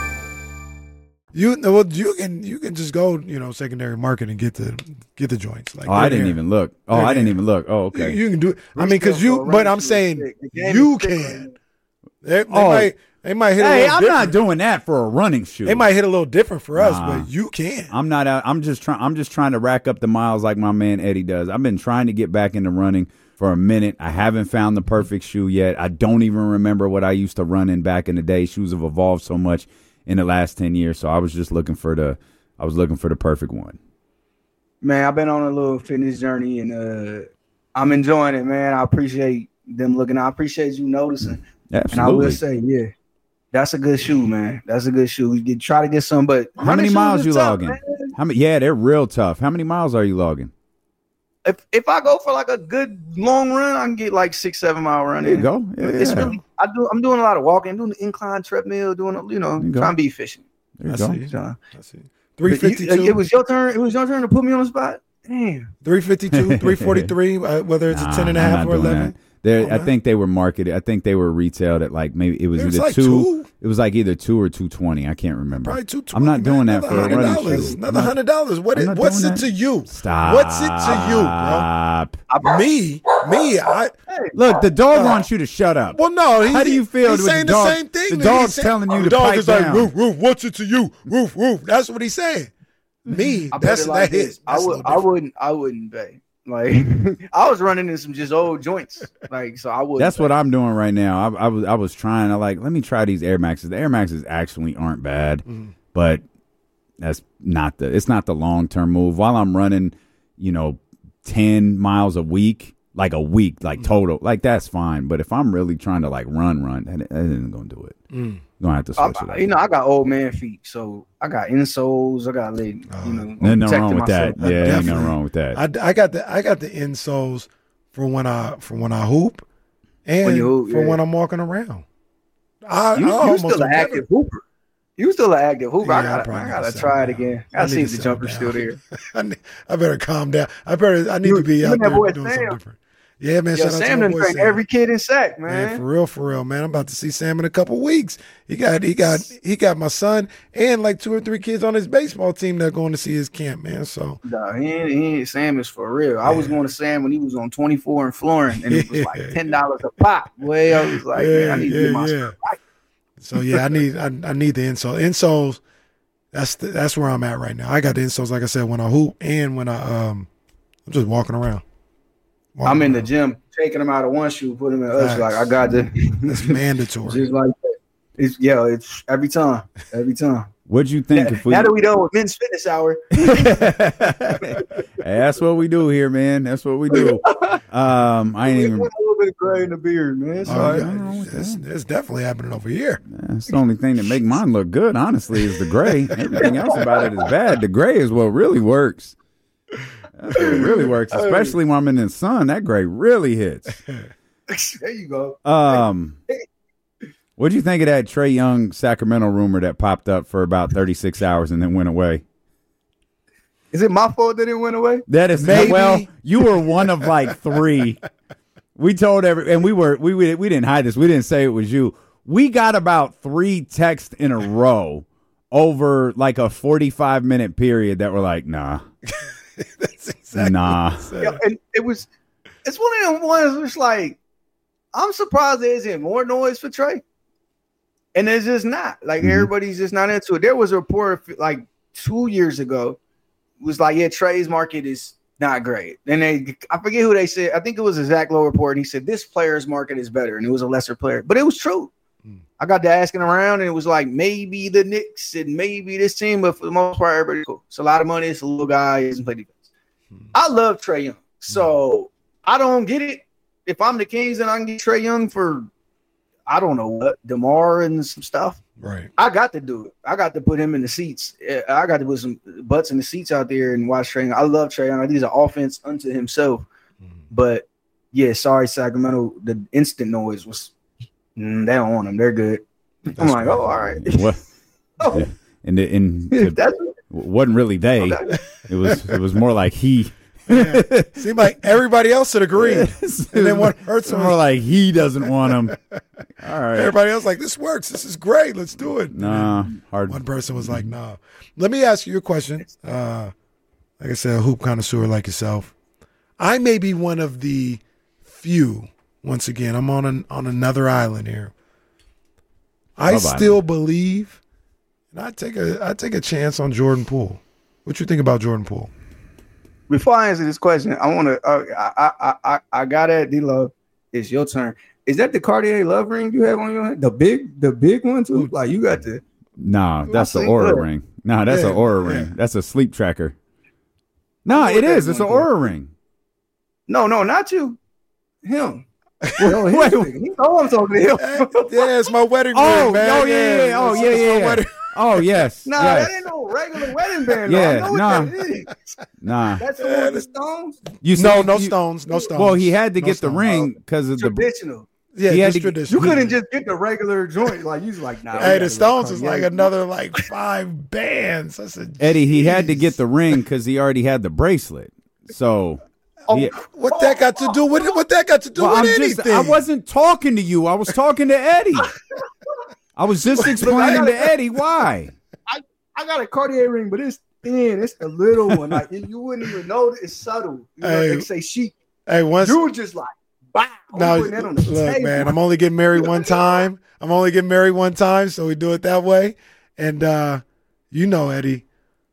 You well, you can you can just go, you know, secondary market and get the get the joints. Like oh, I didn't there. even look. Oh, They're I didn't there. even look. Oh, okay. You, you can do it. I mean, because you. But I'm saying you can. They, they Oh. might they might hit. a Hey, little I'm different. not doing that for a running shoe. They might hit a little different for us, Nah. but you can. I'm not out. I'm just trying. I'm just trying to rack up the miles like my man Eddie does. I've been trying to get back into running for a minute. I haven't found the perfect shoe yet. I don't even remember what I used to run in back in the day. Shoes have evolved so much in the last ten years. So I was just looking for the. I was looking for the perfect one. Man, I've been on a little fitness journey and uh, I'm enjoying it, man. I appreciate them looking. I appreciate you noticing. Absolutely. And I will say, yeah, that's a good shoe, man. That's a good shoe. You get, try to get some, but How many running miles shoes you is tough, logging? man. How many? Yeah, they're real tough. How many miles are you logging? If if I go for like a good long run, I can get like six, seven mile run. There you in. go. Yeah, It's yeah. really I do. I'm doing a lot of walking, doing the incline treadmill, doing you know, There you go. trying to be efficient. There you I go. see. So, I see. but three you- fifty-two. It was your turn. It was your turn to put me on the spot. Damn. three fifty-two, three forty-three, uh, whether it's Nah, a ten and a I'm half not or doing eleven. that. They're- Oh, I man. think they were marketed. I think they were retailed at like maybe it was It was either like two, two. It was like either two or two twenty. I can't remember. Probably two twenty. I'm not doing that for a running dollars. shoe. Another I'm not- hundred dollars. What? I'm It, not what's doing it that. to you? Stop. What's it to you, bro? Me, me. I Look, the dog Uh, wants you to shut up. well, no. He, How do you feel He's with saying the dog? the same thing. The He's dog's saying- telling you the to dog pipe is like, down. Roof, roof. What's it to you? Roof, roof. That's what he's saying. Me. I put That's it like that this. hits. I would. I wouldn't. I wouldn't pay. Like I was running in some just old joints. Like so, I would. That's what I'm doing right now. I, I was I was trying. I like let me try these Air Maxes. The Air Maxes actually aren't bad, Mm-hmm. but that's not the. It's not the long term move. While I'm running, you know, ten miles a week, like a week, like total, like that's fine. But if I'm really trying to like run, run, that, that isn't gonna do it. Mm. You're gonna have to switch I, it up. you know, I got old man feet, so I got insoles. I got like, you know, Nothing protecting wrong with that. myself. Yeah, ain't Definitely. nothing wrong with that. I, I got the I got the insoles for when I for when I hoop, and When you hoop, for yeah. when I'm walking around. I, You, I you almost still an don't active hooper. You still an active hooper. Yeah, I gotta, I gotta try it again. I, I see if the jumper's still there. I, need, I better calm down. I better. I need you, to be you out there boy doing Sam. something different. Yeah, man. Yo, shout Sam out to done my boy trained Sam. every kid in sack, man. Man, for real, for real, man. I'm about to see Sam in a couple weeks. He got, he got, he got my son and like two or three kids on his baseball team that are going to see his camp, man. So, no, he ain't, he ain't, Sam is for real. Yeah. I was going to Sam when he was on twenty-four and flooring, and it was like ten dollars a pop. Boy, I was like, yeah, man, I need yeah, to get my yeah. stuff right. So yeah, I need, I, I need the insole. Insoles. That's the, that's where I'm at right now. I got the insoles, like I said, when I hoop and when I um, I'm just walking around. Walking I'm in around. the gym, taking them out of one shoe, putting them in the other shoe. Like I got to. That's mandatory. Just like that. It's yeah, it's every time, every time. What'd you think? Now, if we... now that we done with men's fitness hour, hey, that's what we do here, man. That's what we do. Um, I ain't even a little bit of gray in the beard, man. Oh, yeah. it's, it's definitely happening over here. That's the only thing that make mine look good, honestly, is the gray. Everything else about it is bad. The gray is what really works. That's what really works, especially when I'm in the sun. That gray really hits. There you go. Um, what'd you think of that Trae Young Sacramento rumor that popped up for about thirty-six hours and then went away? Is it my fault that it went away? That is Maybe. Well, you were one of like three. We told every, and we were we, we we didn't hide this. We didn't say it was you. We got about three texts in a row over like a forty-five minute period that were like, nah. That's exactly nah. Yeah, and it was. It's one of them ones where it's like, I'm surprised there isn't more noise for Trae, and there's just not. Like Mm-hmm. everybody's just not into it. There was a report like two years ago, it was like, yeah, Trae's market is not great. Then they, I forget who they said. I think it was a Zach Lowe report. And he said this player's market is better, and it was a lesser player, but it was true. Mm. I got to asking around, and it was like maybe the Knicks and maybe this team, but for the most part, everybody's cool. It's a lot of money. It's a little guy. He doesn't play defense. Mm. I love Trae Young, so I don't get it. If I'm the Kings and I can get Trae Young for, I don't know what, DeMar and some stuff, right? I got to do it. I got to put him in the seats. I got to put some butts in the seats out there and watch Trae Young. I love Trae Young. I think he's an offense unto himself. Mm-hmm. But, yeah, sorry, Sacramento. The instant noise was, mm, they don't want him. They're good. That's I'm like, oh, all right. What? Oh. Yeah. And, the, and it wasn't really they. It was it was more like he. Yeah. Seemed like everybody else had agreed. Yes. And then what hurts him more like he doesn't want him. All right. Everybody else like, this works. This is great. Let's do it. Nah, hard. One person was like, nah. Let me ask you a question. Uh, like I said, a hoop connoisseur like yourself. I may be one of the few, once again, I'm on an, on another island here. I Love still island. believe, and I take a I take a chance on Jordan Poole. What you think about Jordan Poole? Before I answer this question, I want to. Uh, I I I I got it. D Love, it's your turn. Is that the Cartier Love ring you have on your hand? The big, the big one too. Like you got the. Nah, that's the Aura good. ring. Nah, that's Yeah, an Aura yeah. ring. That's a sleep tracker. Nah, it is. It's an Aura ring. No, no, not you. Him. No, him. Wait. You know I'm talking to him. Yeah, it's my wedding Oh, ring, man. oh yeah, yeah. Oh It's- yeah, it's my yeah. wedding- Oh yes. Nah, yes. that ain't no regular wedding band. Yeah, Yeah, I know nah. what that is. Nah. That's the one with the stones. You No, said no you- stones, no stones. Well, he had to No get the stones. ring because of the. Traditional. Yeah, he had just to- traditional. You couldn't just get the regular joint. Like you was like, nah. we Hey, gotta the go Stones is Cartier. like another like five bands. I said, Eddie, he had to jeez. get the ring because he already had the bracelet. So. Oh, he- What that got to do with it? What that got to do Well, with I'm anything? just, I wasn't talking to you. I was talking to Eddie. I was just explaining to Eddie why. I, I got a Cartier ring, but it's thin. It's a little one. Like you wouldn't even know that it's subtle. You know, Hey. they say chic. Hey, once You were just like, wow. now, putting that on the look, table. man, I'm only getting married one time. I'm only getting married one time, so we do it that way. And uh, you know, Eddie,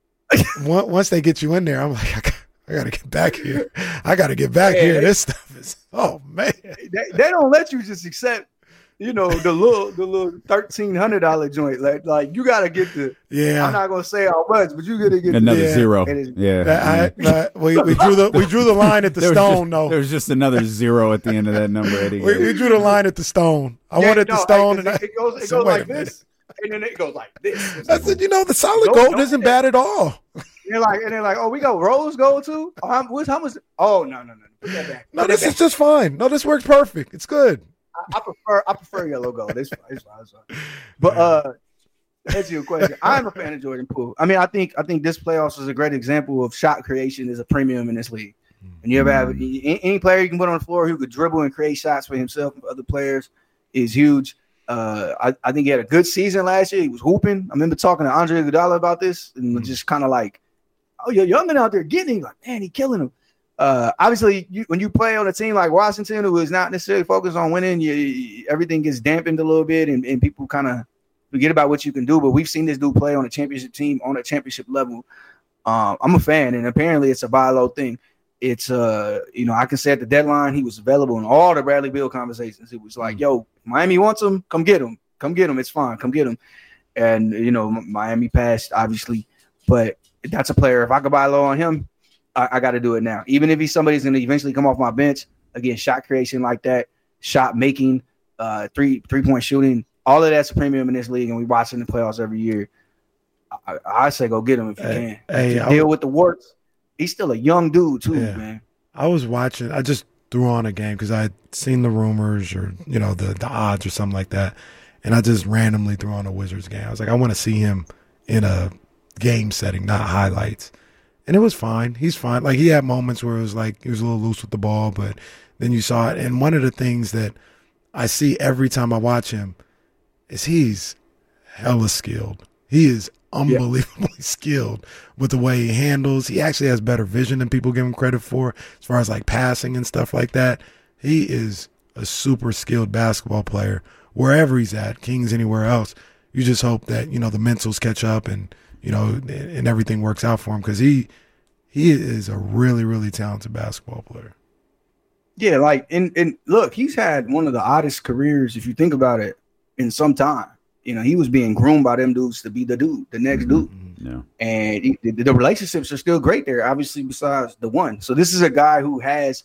on- once they get you in there, I'm like, I got, I got to get back here. I got to get back Yeah, here. they- This stuff is, oh man. they, they don't let you just accept, you know, the little the little thirteen hundred dollar joint. Like like you gotta get the. Yeah. I'm not gonna say how much, but you gotta get Another the, Yeah. zero. And it's- Yeah. I, I, we, we drew the we drew the line at the There was stone just, though. There was just another zero at the end of that number, Eddie. We, we drew the line at the stone. I Yeah, wanted no, the stone, hey, and I, it goes it so goes wait a like minute. this, and then it goes like this. I said, you know, the solid Don't- gold don't isn't do bad at all. They're like, and they're like, oh, we got rose gold too. Oh, how, what's, how much? Oh, no, no, no. Put that back. No, Put this that is just fine. No, this works perfect. It's good. I, I prefer, I prefer yellow gold. It's fine. It's fine. It's fine. But uh, answer your question. I'm a fan of Jordan Poole. I mean, I think I think this playoffs is a great example of shot creation is a premium in this league. And you ever have any, any player you can put on the floor who could dribble and create shots for himself and other players is huge. Uh, I, I think he had a good season last year. He was hooping. I remember talking to Andre Iguodala about this and was just kind of like, oh, you're young man out there getting him. Like, man, he killing him. Uh, obviously, you, when you play on a team like Washington, who is not necessarily focused on winning, you, you, everything gets dampened a little bit, and, and people kind of forget about what you can do. But we've seen this dude play on a championship team on a championship level. Um, I'm a fan, and apparently it's a buy low thing. It's, uh, you know, I can say at the deadline, he was available in all the Bradley Beal conversations. It was like, yo, Miami wants him. Come get him. Come get him. It's fine. Come get him. And, you know, Miami passed, obviously. But that's a player. If I could buy low on him, I, I got to do it now. Even if he's somebody's going to eventually come off my bench, again, shot creation like that, shot making, uh, three, three-point shooting, all of that's a premium in this league, and we watch in the playoffs every year. I, I say go get him if you hey, can. Hey, if you deal with the warts. He's still a young dude, too, yeah. man. I was watching. I just threw on a game because I had seen the rumors or, you know, the, the odds or something like that. And I just randomly threw on a Wizards game. I was like, I want to see him in a game setting, not highlights. And it was fine. He's fine. Like, he had moments where it was like he was a little loose with the ball, but then you saw it. And one of the things that I see every time I watch him is he's hella skilled. He is unbelievably yeah. skilled with the way he handles. He actually has better vision than people give him credit for as far as like passing and stuff like that. He is a super skilled basketball player wherever he's at, Kings, anywhere else. You just hope that, you know, the mentals catch up and, you know, and everything works out for him because he, he is a really, really talented basketball player. Yeah, like, and, and look, he's had one of the oddest careers, if you think about it, in some time. You know, he was being groomed by them dudes to be the dude, the next dude. Yeah. And he, the, the relationships are still great there, obviously, besides the one. So this is a guy who has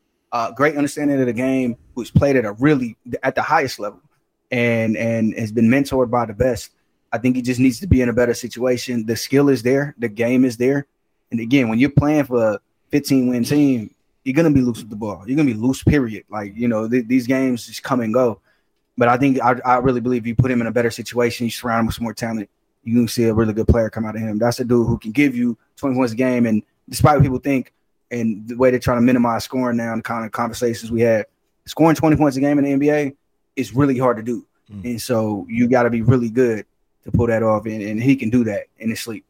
a great understanding of the game, who's played at a really, at the highest level and, and has been mentored by the best. I think he just needs to be in a better situation. The skill is there. The game is there. And again, when you're playing for a fifteen-win team, you're going to be loose with the ball. You're going to be loose, period. Like, you know, th- these games just come and go. But I think I, I really believe you put him in a better situation, you surround him with some more talent, you can see a really good player come out of him. That's a dude who can give you twenty points a game. And despite what people think and the way they're trying to minimize scoring now and the kind of conversations we had, scoring twenty points a game in the N B A is really hard to do. Mm. And so you got to be really good to pull that off. And, and he can do that in his sleep.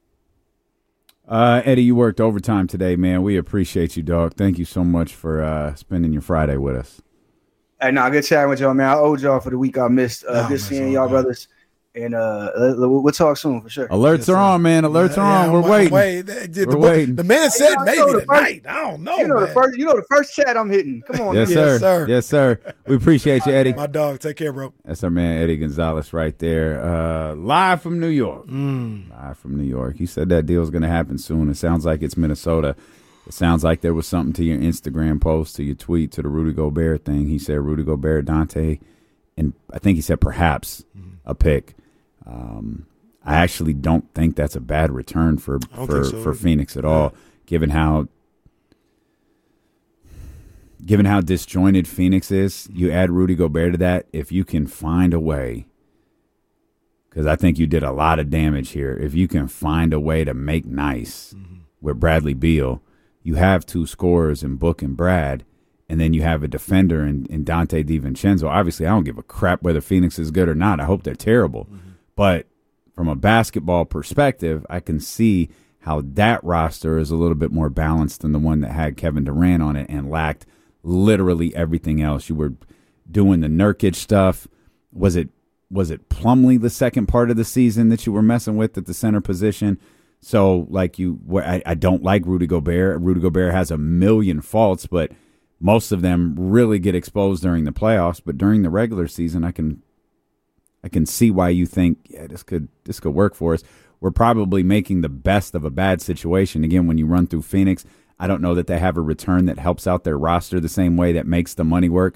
Uh, Eddie, you worked overtime today, man. We appreciate you, dog. Thank you so much for uh, spending your Friday with us. Hey, nah, good chatting with y'all, man. I owed y'all for the week I missed. Uh, oh, good seeing y'all, brothers. And uh, we'll talk soon for sure. Alerts yes, are on, man. Alerts yeah, are on. Yeah, We're, waiting. Wait, the, the, We're the, waiting. The man said hey, maybe tonight. First, I don't know, you know man. the first. You know the first chat I'm hitting. Come on, yes, man. sir. Yes, sir. Yes, sir. We appreciate you, Eddie. My dog. Take care, bro. That's our man, Eddie Gonzalez, right there. Uh, live from New York. Mm. Live from New York. He said that deal's going to happen soon. It sounds like it's Minnesota. It sounds like there was something to your Instagram post, to your tweet, to the Rudy Gobert thing. He said Rudy Gobert, Dante, and I think he said perhaps mm. a pick. Um, I actually don't think that's a bad return for for, so. for Phoenix at all, yeah. given how given how disjointed Phoenix is. You add Rudy Gobert to that, if you can find a way, because I think you did a lot of damage here. If you can find a way to make nice mm-hmm. with Bradley Beal, you have two scorers in Book and Brad, and then you have a defender in, in Dante DiVincenzo. Obviously, I don't give a crap whether Phoenix is good or not. I hope they're terrible. Mm-hmm. But from a basketball perspective, I can see how that roster is a little bit more balanced than the one that had Kevin Durant on it and lacked literally everything else. You were doing the Nurkic stuff. Was it was it Plumlee the second part of the season that you were messing with at the center position? So, like you, I, I don't like Rudy Gobert. Rudy Gobert has a million faults, but most of them really get exposed during the playoffs. But during the regular season, I can I can see why you think, yeah, this could this could work for us. We're probably making the best of a bad situation. Again, when you run through Phoenix, I don't know that they have a return that helps out their roster the same way that makes the money work.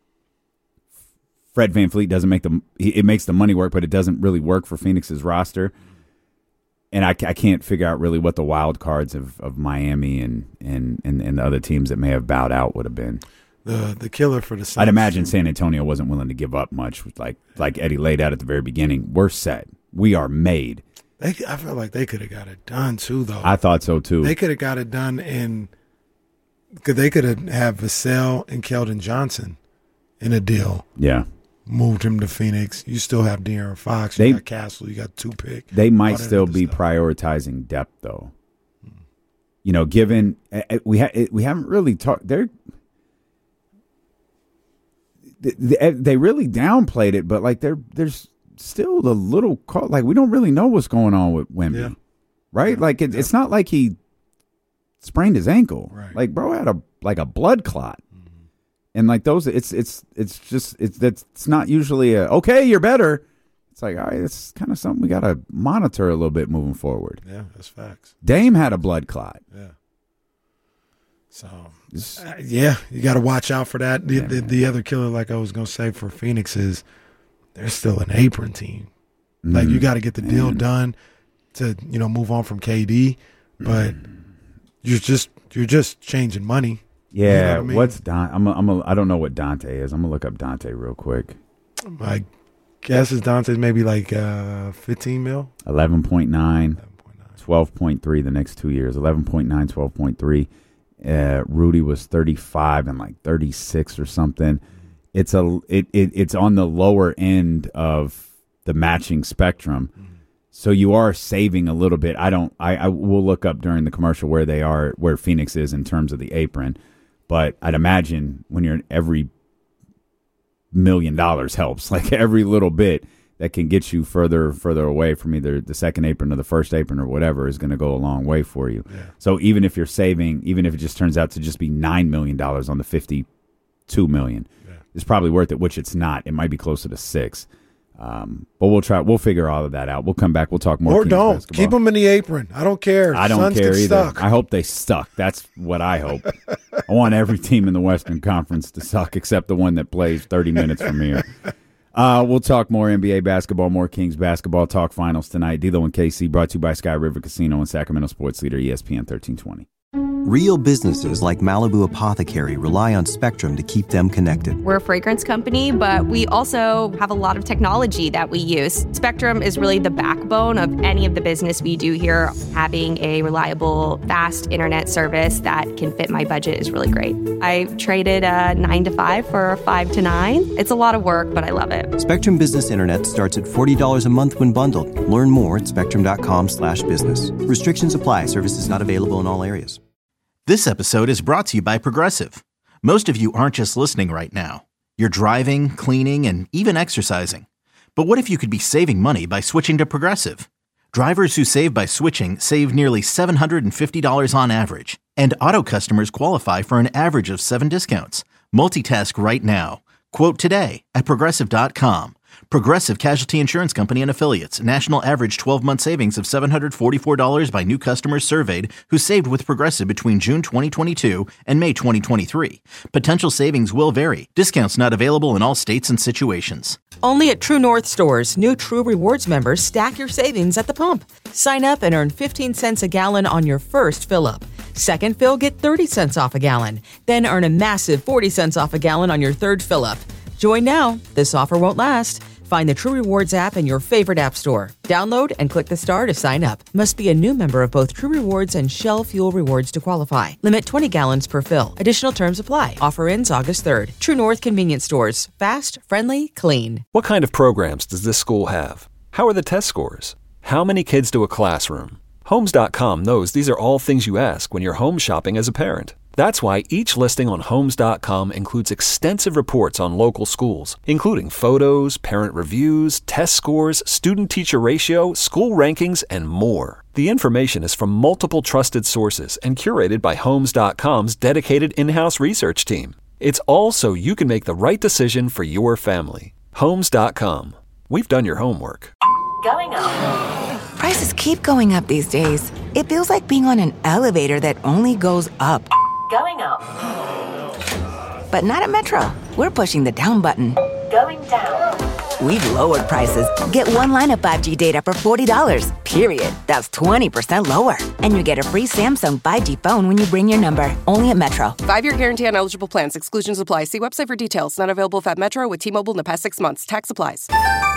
Fred VanVleet doesn't make the it makes the money work, but it doesn't really work for Phoenix's roster. And I, I can't figure out really what the wild cards of, of Miami and, and, and, and the other teams that may have bowed out would have been. The the killer for the Saints. I'd imagine San Antonio wasn't willing to give up much, like like Eddie laid out at the very beginning. We're set. we are made. They, I feel like they could have got it done too, though. I thought so too. They could have got it done in. Cause they could have had Vassell and Keldon Johnson in a deal. Yeah. Moved him to Phoenix. You still have De'Aaron Fox. You They- got Castle. You got two pick. They might all that still other be stuff. prioritizing depth, though. You know, given uh, uh, we ha- it- we haven't really talked. They're they, they really downplayed it, but like there there's still a little call, like we don't really know what's going on with Wemby, Yeah. right? Like it, it's not like he sprained his ankle. Right. Like bro had a like a blood clot. And like those, it's it's it's just it's that's it's not usually a okay, you're better. It's like all right, it's kind of something we got to monitor a little bit moving forward. Yeah, that's facts. Dame had a blood clot. Yeah. So uh, yeah, you got to watch out for that. The, Yeah, the, the other killer, like I was gonna say for Phoenix, is they're still an apron team. Like you got to get the deal Man. done to you know move on from K D, but you're just you're just changing money. You know Yeah, what I mean? what's Don? I'm a, I'm a, I don't know what Dante is. I'm gonna look up Dante real quick. My guess is Dante's maybe like uh, fifteen mil. eleven point nine, twelve point three the next two years. eleven point nine, twelve point three. Uh, Rudy was thirty-five and like thirty-six or something. It's a it, it it's on the lower end of the matching spectrum. So you are saving a little bit. I don't I, I will look up during the commercial where they are, where Phoenix is in terms of the apron. But I'd imagine when you're every million dollars helps, like every little bit that can get you further further away from either the second apron or the first apron or whatever is going to go a long way for you. Yeah. So even if you're saving, even if it just turns out to just be nine million dollars on the fifty-two million dollars, Yeah. it's probably worth it, which it's not. It might be closer to six. Um, but we'll try. We'll figure all of that out. We'll come back. We'll talk more. Or Kings don't basketball. keep them in the apron. I don't care. I don't Suns care get either. Stuck. I hope they stuck. That's what I hope. I want every team in the Western Conference to suck except the one that plays thirty minutes from here. Uh, we'll talk more N B A basketball, more Kings basketball. Talk finals tonight. D'Lo and K C brought to you by Sky River Casino and Sacramento Sports Leader E S P N thirteen twenty. Real businesses like Malibu Apothecary rely on Spectrum to keep them connected. We're a fragrance company, but we also have a lot of technology that we use. Spectrum is really the backbone of any of the business we do here. Having a reliable, fast internet service that can fit my budget is really great. I traded a nine to five for a five to nine. It's a lot of work, but I love it. Spectrum Business Internet starts at forty dollars a month when bundled. Learn more at spectrum.com slash business. Restrictions apply. Services not available in all areas. This episode is brought to you by Progressive. Most of you aren't just listening right now. You're driving, cleaning, and even exercising. But what if you could be saving money by switching to Progressive? Drivers who save by switching save nearly seven hundred fifty dollars on average. And auto customers qualify for an average of seven discounts. Multitask right now. Quote today at Progressive dot com. Progressive Casualty Insurance Company and Affiliates. National average twelve-month savings of seven hundred forty-four dollars by new customers surveyed who saved with Progressive between June twenty twenty-two and May twenty twenty-three. Potential savings will vary. Discounts not available in all states and situations. Only at True North stores, new True Rewards members stack your savings at the pump. Sign up and earn fifteen cents a gallon on your first fill-up. Second fill, get thirty cents off a gallon. Then earn a massive forty cents off a gallon on your third fill-up. Join now. This offer won't last. Find the True Rewards app in your favorite app store. Download and click the star to sign up. Must be a new member of both True Rewards and Shell Fuel Rewards to qualify. Limit twenty gallons per fill. Additional terms apply. Offer ends August third. True North Convenience Stores. Fast, friendly, clean. What kind of programs does this school have? How are the test scores? How many kids do a classroom? Homes dot com knows these are all things you ask when you're home shopping as a parent. That's why each listing on Homes dot com includes extensive reports on local schools, including photos, parent reviews, test scores, student-teacher ratio, school rankings, and more. The information is from multiple trusted sources and curated by Homes dot com's dedicated in-house research team. It's all so you can make the right decision for your family. Homes dot com. We've done your homework. Going up. Prices keep going up these days. It feels like being on an elevator that only goes up. Going up. But not at Metro. We're pushing the down button. Going down. We've lowered prices. Get one line of five G data for forty dollars. Period. That's twenty percent lower. And you get a free Samsung five G phone when you bring your number. Only at Metro. Five-year guarantee on eligible plans. Exclusions apply. See website for details. Not available if at Metro with T-Mobile in the past six months. Tax applies.